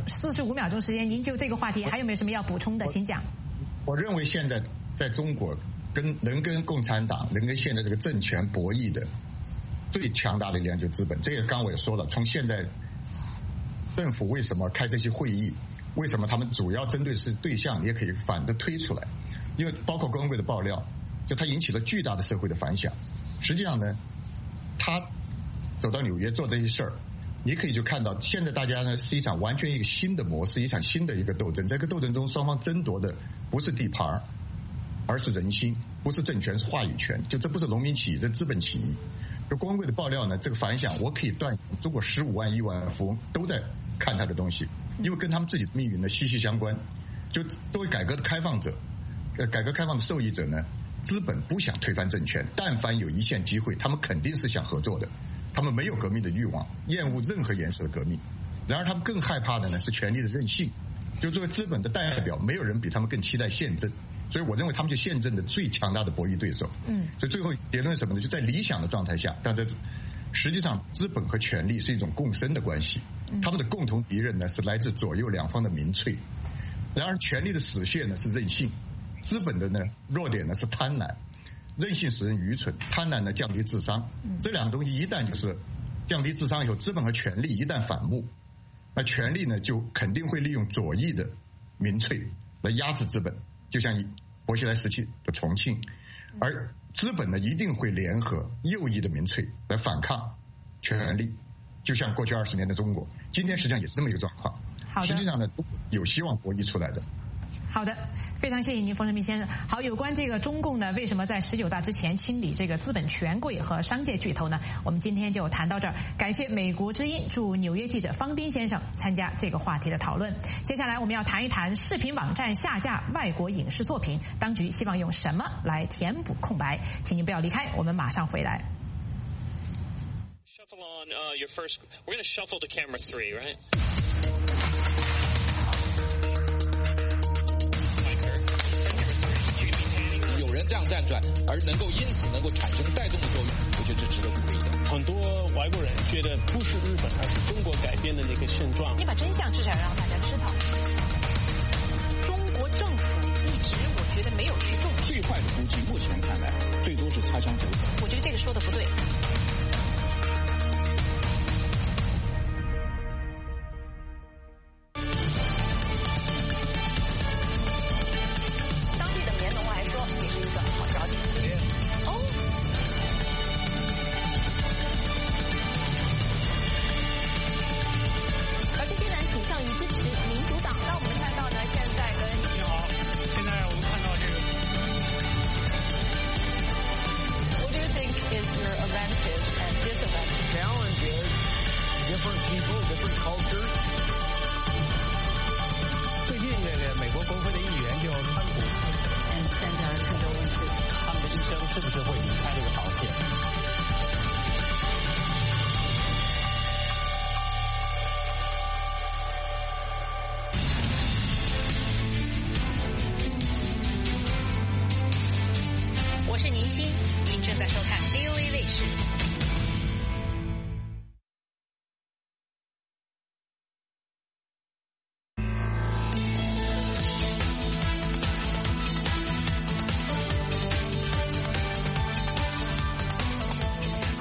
A: 45秒钟时间，您就这个话题还有没有什么要补充的，请讲。
D: 我认为现在在中国能跟共产党能跟现在这个政权博弈的最强大的力量就是资本。这个刚我也说了，从现在政府为什么开这些会议，为什么他们主要针对是对象也可以反的推出来，因为包括工会的爆料，就它引起了巨大的社会的反响。实际上呢，他走到纽约做这些事儿，你可以就看到现在大家呢是一场完全一个新的模式，一场新的一个斗争。这个斗争中双方争夺的不是地盘而是人心，不是政权是话语权，就这不是农民起义，这资本起义。就工会的爆料呢，这个反响我可以断言，中国15万亿万富翁都在看他的东西，因为跟他们自己的命运呢息息相关。就作为改革开放的受益者呢，资本不想推翻政权，但凡有一线机会，他们肯定是想合作的。他们没有革命的欲望，厌恶任何颜色的革命。然而他们更害怕的呢是权力的任性。就作为资本的代表，没有人比他们更期待宪政。所以我认为他们就宪政的最强大的博弈对手。所以最后结论是什么呢？就在理想的状态下，但在实际上资本和权力是一种共生的关系。他们的共同敌人呢是来自左右两方的民粹。然而权力的死穴呢是任性，资本的呢弱点呢是贪婪。任性使人愚蠢，贪婪呢降低智商。这两个东西一旦就是降低智商以后，资本和权力一旦反目，那权力呢就肯定会利用左翼的民粹来压制资本，就像薄熙来时期的重庆。而资本呢一定会联合右翼的民粹来反抗权力，就像过去20年的中国，今天实际上也是这么一个状况。实际上呢有希望博弈出来的。
A: 好的，非常谢谢您，冯胜平先生。好，有关这个中共呢，为什么在19大之前清理这个资本权贵和商界巨头呢？我们今天就谈到这儿。感谢美国之音驻纽约记者方斌先生参加这个话题的讨论。接下来我们要谈一谈视频网站下架外国影视作品，当局希望用什么来填补空白？请您不要离开，我们马上回来。
E: Shuffle on your first. We're going to shuffle to camera 3, right?
F: 有人这样站出来，而能够因此能够产生带动的作用，我觉得这值得鼓励的。
G: 很多外国人觉得不是日本，而是中国改变的那个现状。
A: 你把真相至少让大家知道。中国政府一直我觉得没有去重视。
F: 最坏的估计，目前看来最多是擦枪走火。
A: 我觉得这个说的不对。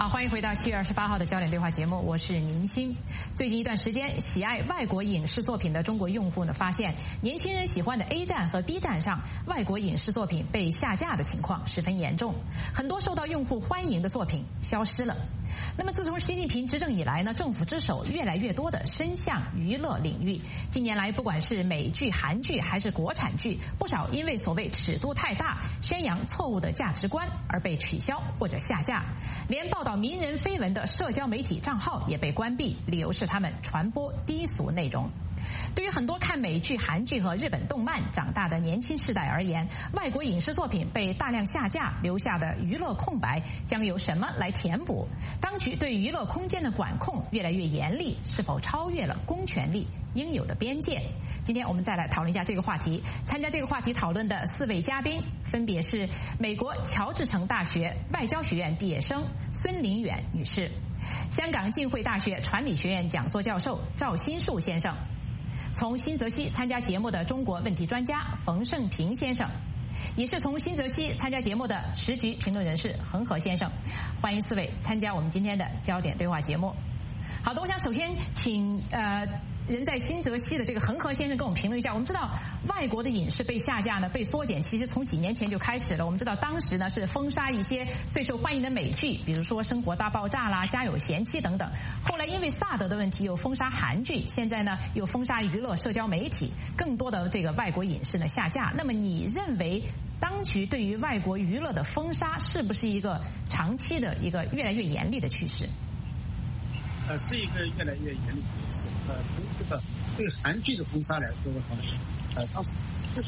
A: 好，欢迎回到7月28号的焦点对话节目，我是宁鑫。最近一段时间，喜爱外国影视作品的中国用户呢，发现年轻人喜欢的 A 站和 B 站上外国影视作品被下架的情况十分严重，很多受到用户欢迎的作品消失了。那么自从习近平执政以来呢，政府之手越来越多的伸向娱乐领域。近年来，不管是美剧、韩剧还是国产剧，不少因为所谓尺度太大、宣扬错误的价值观而被取消或者下架，连报道名人绯闻的社交媒体账号也被关闭，理由是他们传播低俗内容。对于很多看美剧、韩剧和日本动漫长大的年轻世代而言，外国影视作品被大量下架，留下的娱乐空白将由什么来填补？当局对娱乐空间的管控越来越严厉，是否超越了公权力应有的边界？今天我们再来讨论一下这个话题。参加这个话题讨论的4位嘉宾分别是美国乔治城大学外交学院毕业生孙林远女士，香港浸会大学传理学院讲座教授赵新树先生，从新泽西参加节目的中国问题专家冯胜平先生，也是从新泽西参加节目的时局评论人士恒河先生。欢迎4位参加我们今天的焦点对话节目。好的，我想首先请人在新泽西的这个恒河先生跟我们评论一下。我们知道外国的影视被下架呢、被缩减，其实从几年前就开始了。我们知道当时呢是封杀一些最受欢迎的美剧，比如说《生活大爆炸》啦、《家有贤妻》等等。后来因为萨德的问题又封杀韩剧，现在呢又封杀娱乐社交媒体，更多的这个外国影视呢下架。那么你认为当局对于外国娱乐的封杀是不是一个长期的一个越来越严厉的趋势？
C: 是一个越来越严厉的趋势。从这个对韩剧的封杀来说的话呢，当时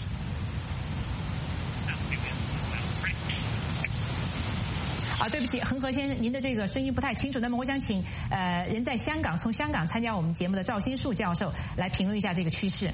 A: 对不起，恒河先生，您的这个声音不太清楚。那么我想请人在香港，从香港参加我们节目的赵新树教授来评论一下这个趋势。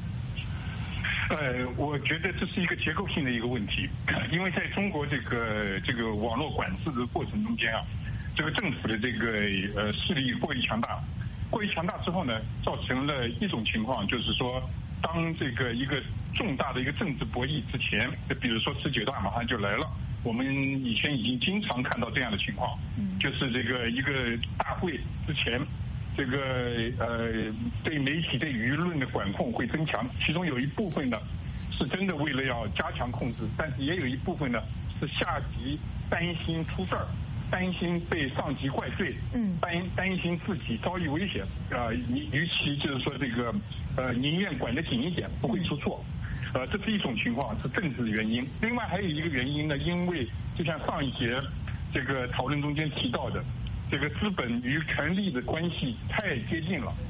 H: 我觉得这是一个结构性的一个问题，因为在中国这个网络管制的过程中间啊，这个政府的这个势力过于强大之后呢，造成了一种情况，就是说，当这个一个重大的一个政治博弈之前，比如说19大马上就来了，我们以前已经经常看到这样的情况，就是这个一个大会之前，这个对媒体对舆论的管控会增强，其中有一部分呢是真的为了要加强控制，但是也有一部分呢是下级担心出事儿，担心被上级怪罪，担心自己遭遇危险，与其就是说这个宁愿管得紧一点，不会出错。这是一种情况，是政治原因。另外还有一个原因呢，因为就像上一节这个讨论中间提到的，这个资本与权力的关系太接近了，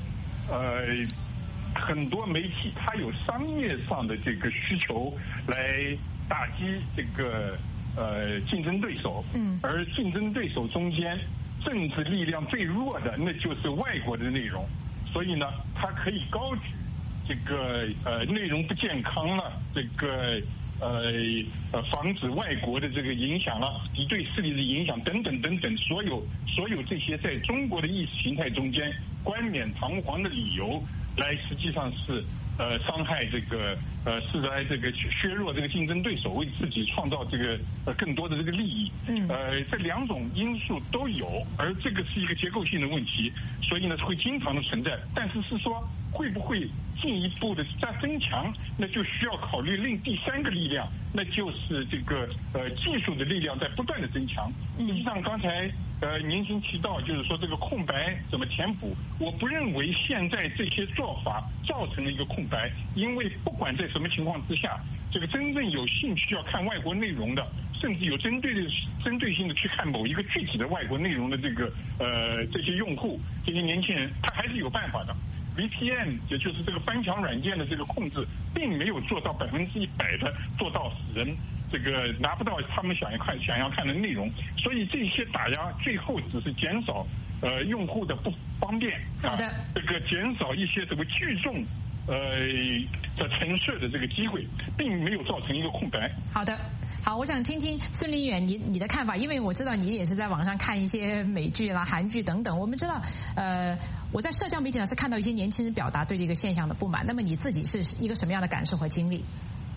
H: 很多媒体它有商业上的这个需求来打击这个竞争对手，而竞争对手中间政治力量最弱的那就是外国的内容，所以呢，它可以高举这个内容不健康了，这个防止外国的这个影响了，敌对势力的影响等等等等，所有这些在中国的意识形态中间冠冕堂皇的理由，来实际上是伤害这个是来这个削弱这个竞争对手，为自己创造这个更多的这个利益。这两种因素都有，而这个是一个结构性的问题，所以呢会经常的存在。但是说会不会进一步的增强，那就需要考虑另第三个力量，那就是这个技术的力量在不断的增强。实际上刚才您先提到，就是说这个空白怎么填补？我不认为现在这些做法造成了一个空白，因为不管在什么情况之下，这个真正有兴趣要看外国内容的，甚至有针对性的去看某一个具体的外国内容的这些用户，这些年轻人，他还是有办法的。VPN 也就是这个翻墙软件的这个控制，并没有做到100%的做到使人这个拿不到他们想要看的内容，所以这些打压最后只是减少用户的不方便，这个减少一些什么聚众的陈设的这个机会，并没有造成一个空白。
A: 好，我想听听孙林远你的看法，因为我知道你也是在网上看一些美剧啦、韩剧等等。我们知道，我在社交媒体上是看到一些年轻人表达对这个现象的不满。那么你自己是一个什么样的感受和经历？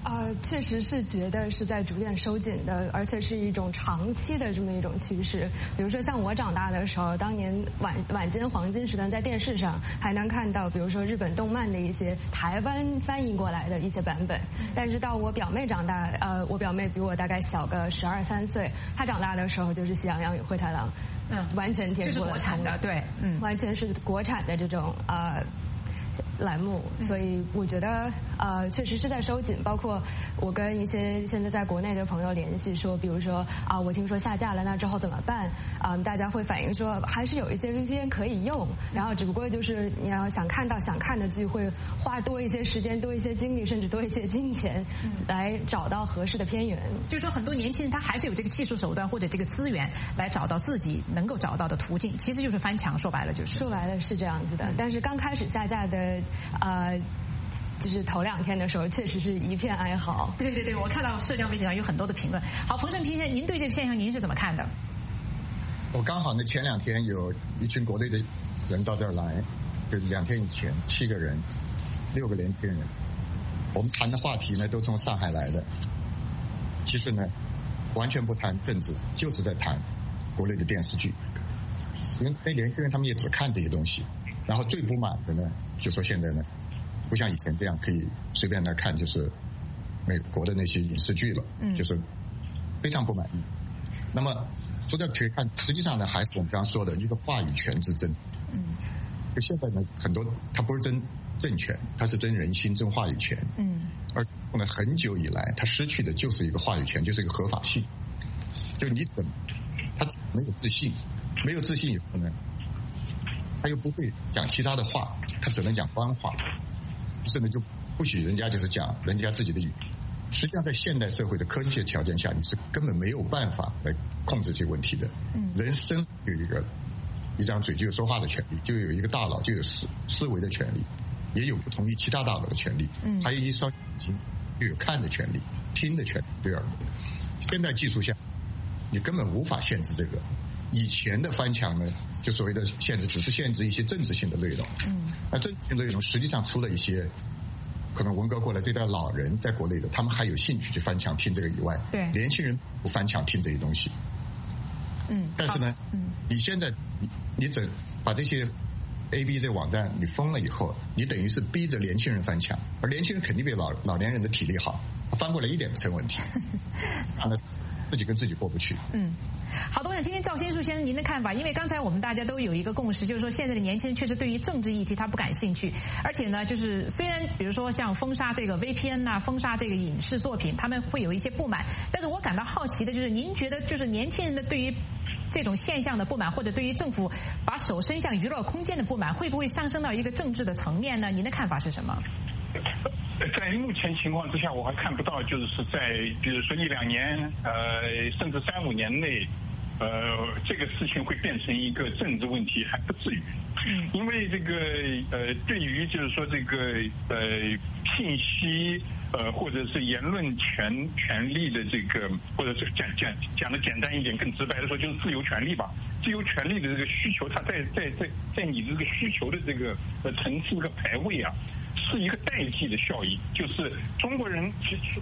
I: 确实是觉得是在逐渐收紧的，而且是一种长期的这么一种趋势。比如说像我长大的时候，当年晚间黄金时段，在电视上还能看到，比如说日本动漫的一些台湾翻译过来的一些版本。但是到我表妹长大，我表妹比我大概小个12、13岁，她长大的时候就是《喜羊羊与灰太狼》，完全颠覆了，
A: 这是国产的，对，
I: 完全是国产的这种栏目，所以我觉得确实是在收紧。包括我跟一些现在在国内的朋友联系说，比如说我听说下架了，那之后怎么办？大家会反映说还是有一些 VPN 可以用，然后只不过就是你要想看到想看的剧，会花多一些时间、多一些精力，甚至多一些金钱，来找到合适的片源。
A: 就是说，很多年轻人他还是有这个技术手段或者这个资源来找到自己能够找到的途径，其实就是翻墙，说白了是这样子的。但是刚开始下架的就是头2天的时候，确实是一片哀嚎。 对，我看到社交媒体上有很多的评论。好，冯胜平先生，您对这个现象您是怎么看的？
D: 我刚好呢，前2天有一群国内的人到这儿来，就2天以前7个人，6个年轻人。我们谈的话题呢，都从上海来的。其实呢，完全不谈政治，就是在谈国内的电视剧。因为那年轻人他们也只看这些东西，然后最不满的呢，就说现在呢，不像以前这样可以随便来看，就是美国的那些影视剧了，就是非常不满意。那么说到可以看，实际上呢，还是我们刚刚说的一个话语权之争。就现在呢，很多它不是争政权，它是争人心、争话语权。而呢，很久以来，它失去的就是一个话语权，就是一个合法性。就你他没有自信，没有自信以后呢，他又不会讲其他的话，他只能讲官话，甚至就不许人家就是讲人家自己的语。实际上，在现代社会的科技条件下，你是根本没有办法来控制这个问题的。人生有一张嘴就有说话的权利，就有一个大脑就有思维的权利，也有不同于其他大脑的权利，还有一双眼睛就有看的权利、听的权利。对吧？现代技术下，你根本无法限制这个。以前的翻墙呢，就所谓的限制，只是限制一些政治性的内容。那政治性内容实际上除了一些可能文革过来这代老人在国内的，他们还有兴趣去翻墙听这个以外，
A: 对
D: 年轻人不翻墙听这些东西。但是呢，你现在你把这些 AV 这网站你封了以后，你等于是逼着年轻人翻墙，而年轻人肯定比老年人的体力好，翻过来一点不成问题。自己跟自己过不去。
A: 好的，我想听听赵先树先生您的看法，因为刚才我们大家都有一个共识，就是说现在的年轻人确实对于政治议题他不感兴趣，而且呢，就是虽然比如说像封杀这个 VPN 啊，封杀这个影视作品，他们会有一些不满，但是我感到好奇的就是，您觉得就是年轻人的对于这种现象的不满，或者对于政府把手伸向娱乐空间的不满，会不会上升到一个政治的层面呢？您的看法是什么？
H: 在目前情况之下，我还看不到，就是在比如说1、2年，甚至3、5年内，这个事情会变成一个政治问题，还不至于。因为这个对于就是说这个信息或者是言论权利的这个，或者是讲的简单一点，更直白的说，就是自由权利吧。自由权利的这个需求，它在你这个需求的这个层次和排位啊，是一个代际的效应。就是中国人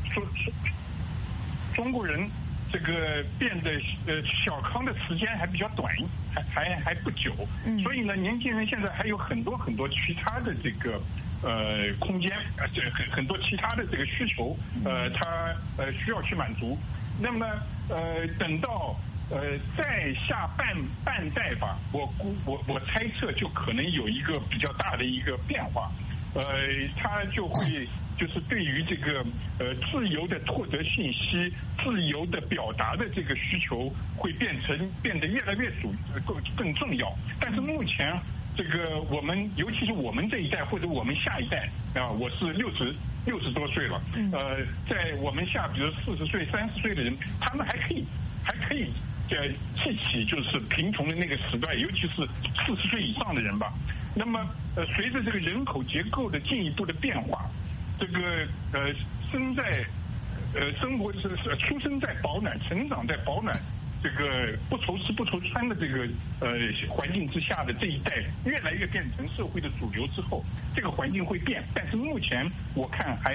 H: 中国人这个变得小康的时间还比较短，还不久，所以呢，年轻人现在还有很多其他的这个空间，很多其他的这个需求，他需要去满足。那么等到再下半代吧，我猜测就可能有一个比较大的一个变化，他就会就是对于这个自由的获得信息、自由的表达的这个需求会变得越来越更重要。但是目前这个我们尤其是我们这一代或者我们下一代啊，我是60多岁了，在我们下比如40岁、30岁的人，他们还可以记起就是贫穷的那个时代，尤其是40岁以上的人吧。那么随着这个人口结构的进一步的变化，这个生活是出生在保暖、成长在保暖，这个不愁吃不愁穿的这个环境之下的这一代，越来越变成社会的主流之后，这个环境会变。但是目前我看还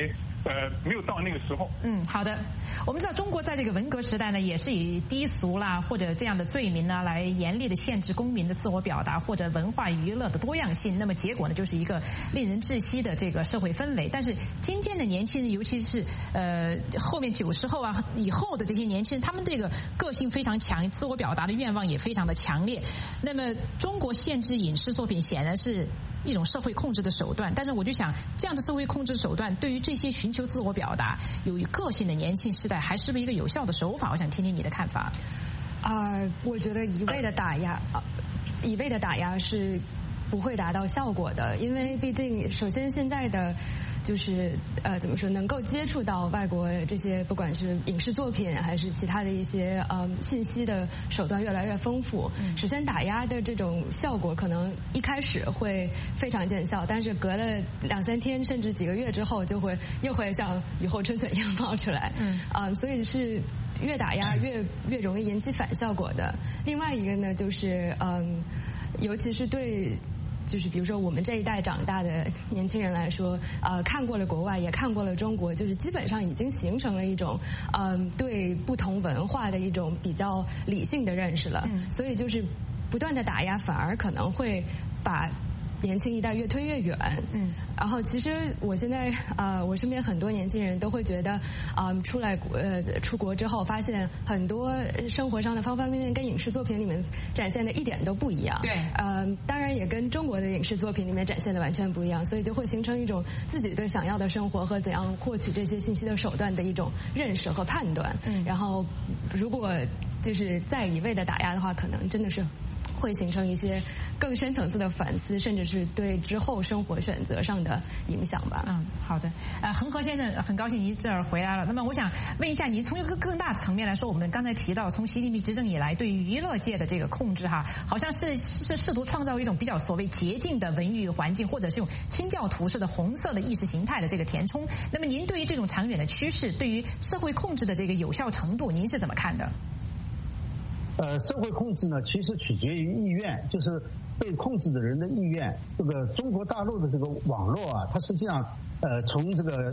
H: 没有到那个时候。
A: 好的。我们知道中国在这个文革时代呢，也是以低俗啦或者这样的罪名呢，来严厉的限制公民的自我表达或者文化娱乐的多样性。那么结果呢，就是一个令人窒息的这个社会氛围。但是今天的年轻人，尤其是后面90后啊以后的这些年轻人，他们这个个性非常强，自我表达的愿望也非常的强烈。那么中国限制影视作品显然是一种社会控制的手段，但是我就想，这样的社会控制手段对于这些寻求自我表达、有个性的年轻世代，还是不是一个有效的手法？我想听听你的看法。
I: 我觉得一味的打压是不会达到效果的，因为毕竟首先现在的就是怎么说，能够接触到外国这些不管是影视作品还是其他的一些信息的手段越来越丰富。首先打压的这种效果可能一开始会非常见效，但是隔了2-3天甚至几个月之后，又会像雨后春笋一样冒出来。所以是越打压越容易引起反效果的。另外一个呢，就是尤其是对。就是比如说我们这一代长大的年轻人来说，看过了国外，也看过了中国，就是基本上已经形成了一种对不同文化的一种比较理性的认识了。所以就是不断的打压，反而可能会把年轻一代越推越远。然后其实我现在我身边很多年轻人都会觉得出国之后发现很多生活上的方方面面跟影视作品里面展现的一点都不一样。
A: 对。
I: 当然也跟中国的影视作品里面展现的完全不一样，所以就会形成一种自己对想要的生活和怎样获取这些信息的手段的一种认识和判断。然后如果就是再一味的打压的话，可能真的是会形成一些更深层次的反思，甚至是对之后生活选择上的影响吧。
A: 好的。恒河先生，很高兴您这儿回来了。那么我想问一下，您从一个更大层面来说，我们刚才提到，从习近平执政以来，对于娱乐界的这个控制好像是试图创造一种比较所谓洁净的文娱环境，或者是用清教徒式的红色的意识形态的这个填充。那么您对于这种长远的趋势，对于社会控制的这个有效程度，您是怎么看的？
J: 社会控制呢，其实取决于意愿，就是被控制的人的意愿。这个中国大陆的这个网络啊，它实际上从这个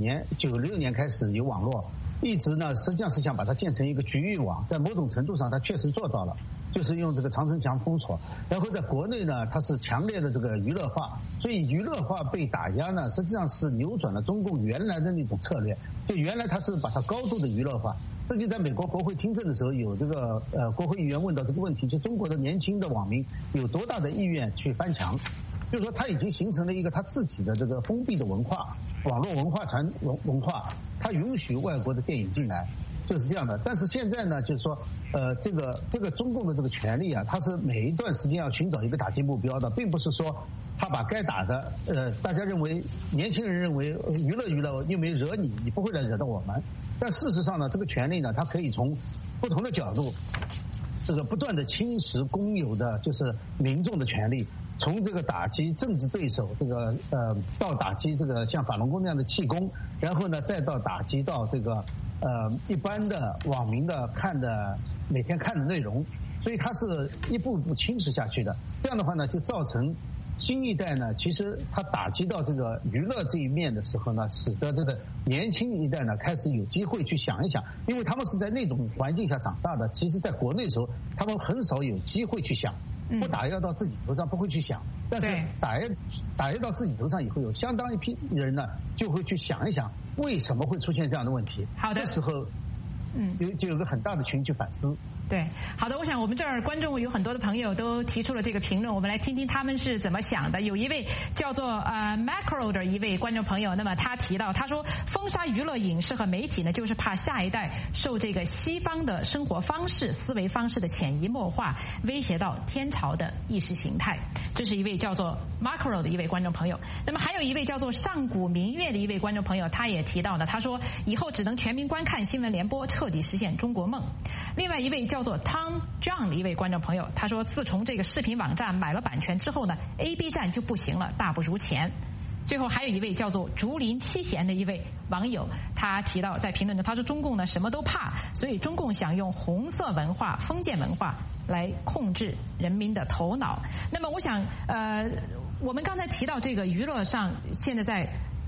J: 96年开始有网络，一直呢实际上是想把它建成一个局域网，在某种程度上它确实做到了，就是用这个长城墙封锁。然后在国内呢，它是强烈的这个娱乐化，所以娱乐化被打压呢，实际上是扭转了中共原来的那种策略。就原来它是把它高度的娱乐化。最近在美国国会听证的时候，有这个国会议员问到这个问题，就中国的年轻的网民有多大的意愿去翻墙？就是说他已经形成了一个他自己的这个封闭的文化，网络文化，他允许外国的电影进来，就是这样的。但是现在呢，就是说这个中共的这个权力啊，他是每一段时间要寻找一个打击目标的，并不是说他把该打的大家认为年轻人认为娱乐又没惹你，你不会来惹到我们。但事实上呢，这个权力呢，它可以从不同的角度，这个不断的侵蚀公有的就是民众的权利，从这个打击政治对手，这个到打击这个像法轮功那样的气功，然后呢再到打击到这个一般的网民的每天看的内容，所以它是一步一步侵蚀下去的。这样的话呢，就造成新一代呢，其实他打击到这个娱乐这一面的时候呢，使得这个年轻一代呢开始有机会去想一想，因为他们是在那种环境下长大的，其实在国内的时候，他们很少有机会去想，不打压到自己头上不会去想，但是打压到自己头上以后，有相当一批人呢就会去想一想，为什么会出现这样的问题？
A: 好的，
J: 这时候就有个很大的群去反思。
A: 对，好的，我想我们这儿观众有很多的朋友都提出了这个评论，我们来听听他们是怎么想的。有一位叫做Macro 的一位观众朋友，那么他提到，他说封杀娱乐影视和媒体呢，就是怕下一代受这个西方的生活方式、思维方式的潜移默化，威胁到天朝的意识形态。这是一位叫做 Macro 的一位观众朋友。那么还有一位叫做上古明月的一位观众朋友，他也提到呢，他说以后只能全民观看新闻联播，彻底实现中国梦。另外一位叫做 Tom John 的一位观众朋友，他说自从这个视频网站买了版权之后呢 ，AB 站就不行了，大不如前。最后还有一位叫做竹林七贤的一位网友，他提到在评论中，他说中共呢什么都怕，所以中共想用红色文化、封建文化来控制人民的头脑。那么我想我们刚才提到这个娱乐上现在在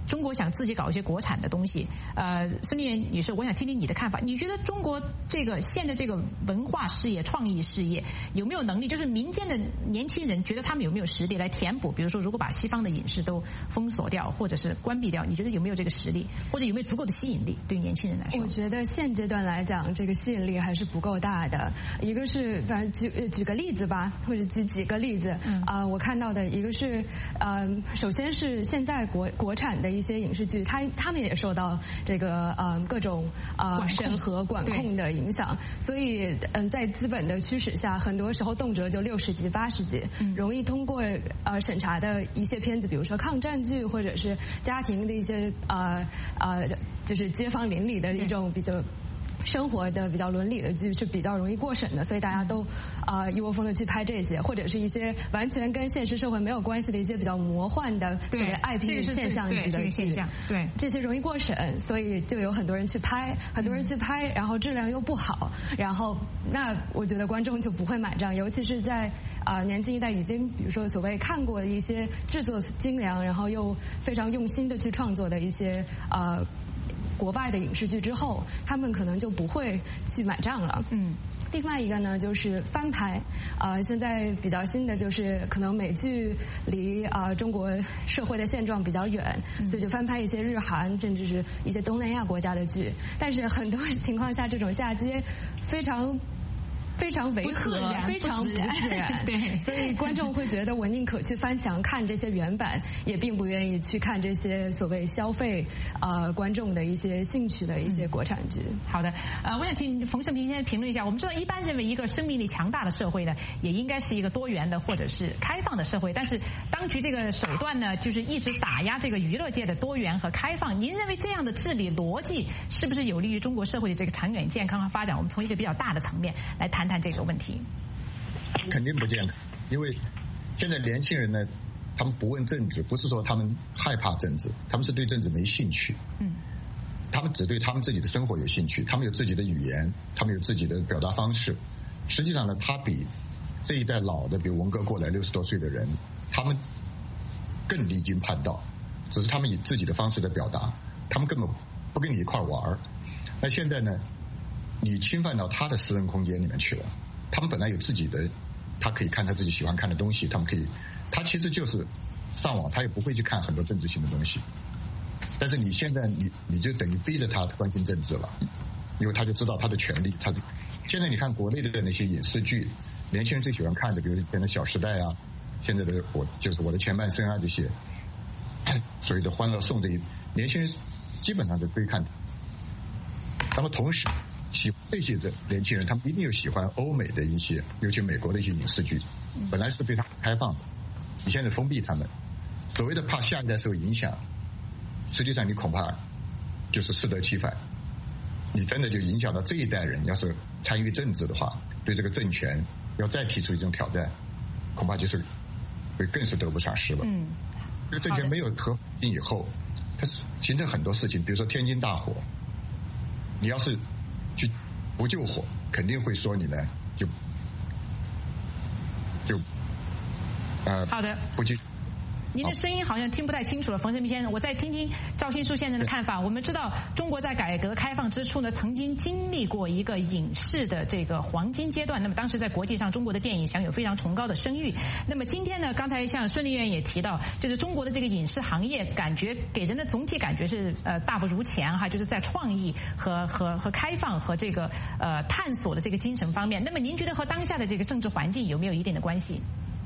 A: 中国想自己搞一些国产的东西。孙丽媛女士，我想听听你的看法。你觉得中国这个现在这个文化事业、创意事业有没有能力？就是民间的年轻人觉得他们有没有实力来填补？比如说，如果把西方的影视都封锁掉，或者是关闭掉，你觉得有没有这个实力，或者有没有足够的吸引力？对于年轻人来说，
I: 我觉得现阶段来讲，这个吸引力还是不够大的。一个是，反正举个例子吧，或者举几个例子。我看到的一个是，首先是现在国产的一些影视剧，他们也受到这个各种审核管控的影响，所以在资本的驱使下，很多时候动辄就60集、80集，容易通过审查的一些片子，比如说抗战剧或者是家庭的一些就是街坊邻里的一种比较生活的比较伦理的剧是比较容易过审的，所以大家都一窝蜂的去拍这些，或者是一些完全跟现实社会没有关系的一些比较魔幻的所谓 IP 现象级的剧，
A: 对
I: 这些容易过审，所以就有很多人去拍，然后质量又不好，然后那我觉得观众就不会买账，尤其是在年轻一代已经比如说所谓看过的一些制作精良，然后又非常用心的去创作的一些国外的影视剧之后，他们可能就不会去买账了。另外一个呢，就是翻拍。现在比较新的就是可能美剧离中国社会的现状比较远，所以就翻拍一些日韩甚至是一些东南亚国家的剧。但是很多情况下，这种嫁接非常违和，非常不自然。
A: 对，
I: 所以观众会觉得我宁可去翻墙看这些原版，也并不愿意去看这些所谓消费观众的一些兴趣的一些国产剧。
A: 好的，我想请冯胜平先生评论一下。我们知道，一般认为一个生命力强大的社会呢，也应该是一个多元的或者是开放的社会。但是当局这个手段呢，就是一直打压这个娱乐界的多元和开放。您认为这样的治理逻辑是不是有利于中国社会的这个长远健康和发展？我们从一个比较大的层面来谈谈这个问题。
D: 肯定不健康，因为现在年轻人呢，他们不问政治，不是说他们害怕政治，他们是对政治没兴趣。他们只对他们自己的生活有兴趣，他们有自己的语言，他们有自己的表达方式。实际上呢，他比这一代老的，比如文革过来60多岁的人，他们更离经叛道，只是他们以自己的方式在表达，他们根本不跟你一块玩。那现在呢，你侵犯到他的私人空间里面去了。他们本来有自己的，他可以看他自己喜欢看的东西，他其实就是上网，他也不会去看很多政治性的东西。但是你现在你就等于逼着他关心政治了，因为他就知道他的权利。现在你看国内的那些影视剧，年轻人最喜欢看的，比如以前的《小时代》啊，现在的我的前半生啊，这些所谓的《欢乐颂》这一年轻人基本上都追看。那么同时喜欢这些的年轻人，他们一定有喜欢欧美的一些，尤其美国的一些影视剧，本来是对他们开放的，你现在封闭他们，所谓的怕下一代受影响，实际上你恐怕就是适得其反，你真的就影响到这一代人，要是参与政治的话，对这个政权要再提出一种挑战，恐怕就是会更是得不偿失了。这个政权没有和平以后，它形成很多事情，比如说天津大火，你要是去不救火，肯定会说你呢
A: 好的
D: 不救。
A: 您的声音好像听不太清楚了，冯胜平先生，我再听听赵新书先生的看法。我们知道中国在改革开放之初呢，曾经经历过一个影视的这个黄金阶段，那么当时在国际上中国的电影享有非常崇高的声誉。那么今天呢，刚才像孙立院也提到，就是中国的这个影视行业感觉给人的总体感觉是大不如前哈，就是在创意和开放和这个探索的这个精神方面。那么您觉得和当下的这个政治环境有没有一定的关系？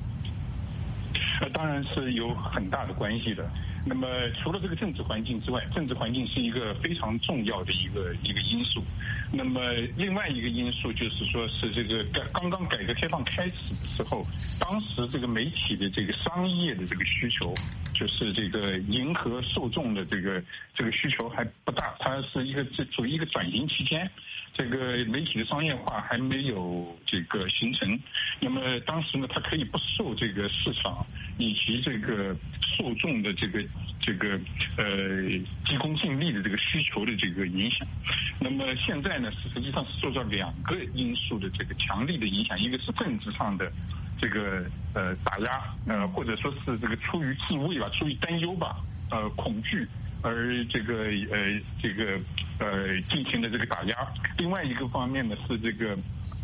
H: 当然是有很大的关系的。那么除了这个政治环境之外，政治环境是一个非常重要的一个因素。那么另外一个因素就是说是这个刚刚改革开放开始的时候，当时这个媒体的这个商业的这个需求，就是这个迎合受众的这个需求还不大，它是处于一个转型期间。这个媒体的商业化还没有这个形成，那么当时呢，它可以不受这个市场以及这个受众的这个急功近利的这个需求的这个影响。那么现在呢，实际上是受到2个因素的这个强力的影响，一个是政治上的这个打压，或者说是这个出于自卫吧，出于担忧吧，恐惧。 而这个进行的这个打压。另外一个方面呢是这个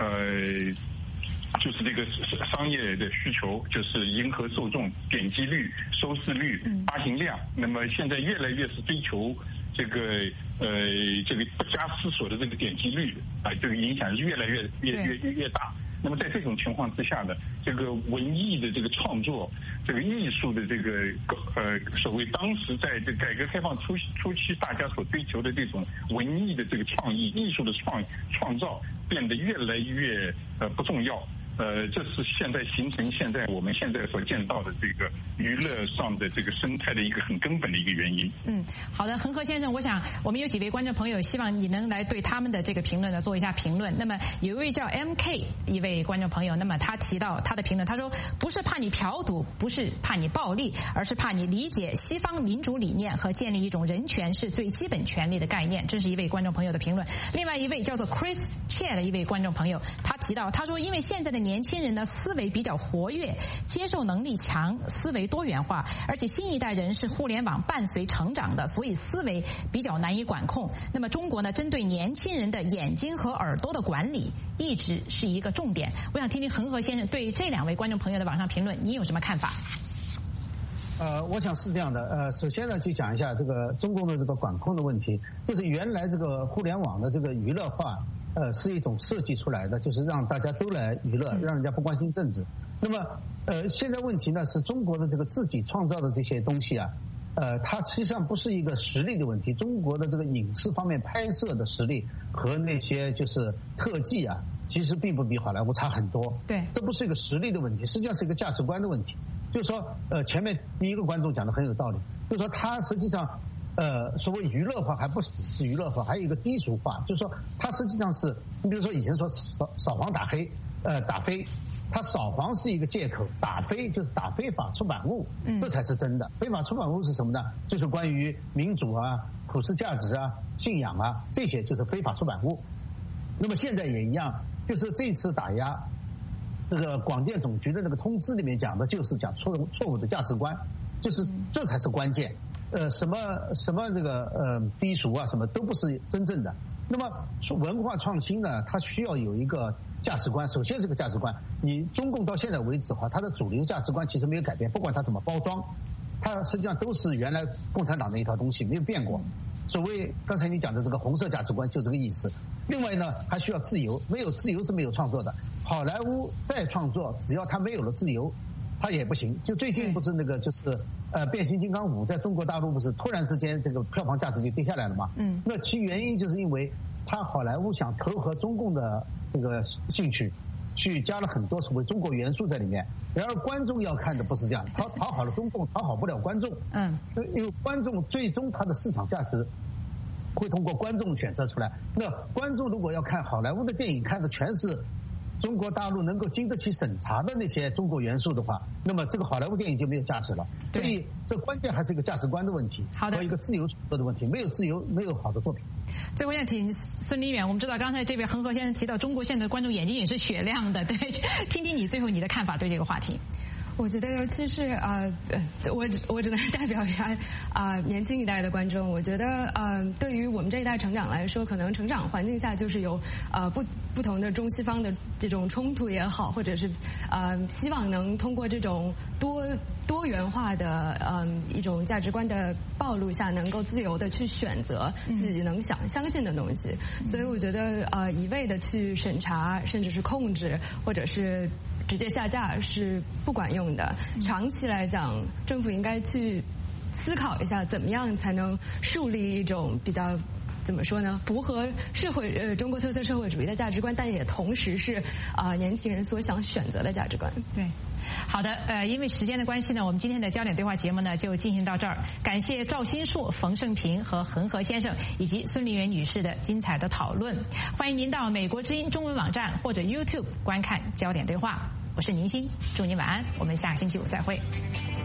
H: 就是这个商业的需求，就是迎合受众、点击率、收视率、发行量。那么现在越来越是追求这个不加思索的这个点击率啊，这个影响是越来越大。那么在这种情况之下呢，这个文艺的这个创作，这个艺术的这个所谓当时在这改革开放初期大家所追求的这种文艺的这个创意、艺术的创造，变得越来越不重要。这是现在形成我们现在所见到的这个娱乐上的这个生态的一个很根本的一个原因。
A: 好的，恒河先生，我想我们有几位观众朋友希望你能来对他们的这个评论呢做一下评论。那么有一位叫 MK 一位观众朋友，那么他提到他的评论，他说不是怕你嫖赌，不是怕你暴力，而是怕你理解西方民主理念和建立一种人权是最基本权利的概念。这是一位观众朋友的评论。另外一位叫做 Chris Che 的一位观众朋友，他提到他说因为现在的年轻人呢思维比较活跃，接受能力强，思维多元化，而且新一代人是互联网伴随成长的，所以思维比较难以管控。那么中国呢针对年轻人的眼睛和耳朵的管理一直是一个重点。我想听听恒河先生对这两位观众朋友的网上评论你有什么看法？
J: 我想是这样的，首先呢，就讲一下这个中共的这个管控的问题，就是原来这个互联网的这个娱乐化，是一种设计出来的，就是让大家都来娱乐，让人家不关心政治。那么，现在问题呢是中国的这个自己创造的这些东西啊，它实际上不是一个实力的问题。中国的这个影视方面拍摄的实力和那些就是特技啊，其实并不比好莱坞差很多。
A: 对，
J: 这不是一个实力的问题，实际上是一个价值观的问题。就是说，前面第一个观众讲的很有道理，就是说它实际上，所谓娱乐化还不只是娱乐化，还有一个低俗化，就是说它实际上是，你比如说以前说扫黄打黑，打非，它扫黄是一个借口，打非就是打非法出版物，这才是真的。非法出版物是什么呢？就是关于民主啊、普世价值啊、信仰啊这些就是非法出版物。那么现在也一样，就是这次打压。这个广电总局的那个通知里面讲的就是讲错误的价值观，就是这才是关键。什么这个低俗啊，什么都不是真正的。那么文化创新呢，它需要有一个价值观，首先是个价值观。你中共到现在为止哈，它的主流价值观其实没有改变，不管它怎么包装，它实际上都是原来共产党的一套东西，没有变过。所谓刚才你讲的这个红色价值观就这个意思。另外呢，还需要自由，没有自由是没有创作的。好莱坞再创作，只要它没有了自由，它也不行。就最近不是那个就是变形金刚5在中国大陆不是突然之间这个票房价值就跌下来了嘛？那其原因就是因为它好莱坞想投合中共的这个兴趣，去加了很多所谓中国元素在里面。然而观众要看的不是这样，讨好了中共，讨好不了观众。因为观众最终它的市场价值会通过观众选择出来。那观众如果要看好莱坞的电影，看的全是中国大陆能够经得起审查的那些中国元素的话，那么这个好莱坞电影就没有价值了。所以这关键还是一个价值观的问题，和一个自由创作的问题。没有自由，没有好的作品。
A: 最后想请孙立远，我们知道刚才这位恒河先生提到中国现在的观众眼睛也是雪亮的，对，听听你最后你的看法对这个话题。
I: 我觉得尤其是我只能代表一下年轻一代的观众。我觉得对于我们这一代成长来说，可能成长环境下就是有不同的中西方的这种冲突也好，或者是希望能通过这种多元化的一种价值观的暴露下，能够自由的去选择自己能相信的东西。所以我觉得一味的去审查，甚至是控制，或者是直接下架是不管用的。长期来讲，政府应该去思考一下，怎么样才能树立一种比较怎么说呢，符合中国特色社会主义的价值观，但也同时是年轻人所想选择的价值观。
A: 对，好的，因为时间的关系呢，我们今天的焦点对话节目呢就进行到这儿。感谢赵新树、冯胜平和恒河先生以及孙立远女士的精彩的讨论。欢迎您到美国之音中文网站或者 YouTube 观看焦点对话。我是宁鑫，祝您晚安，我们下个星期五再会。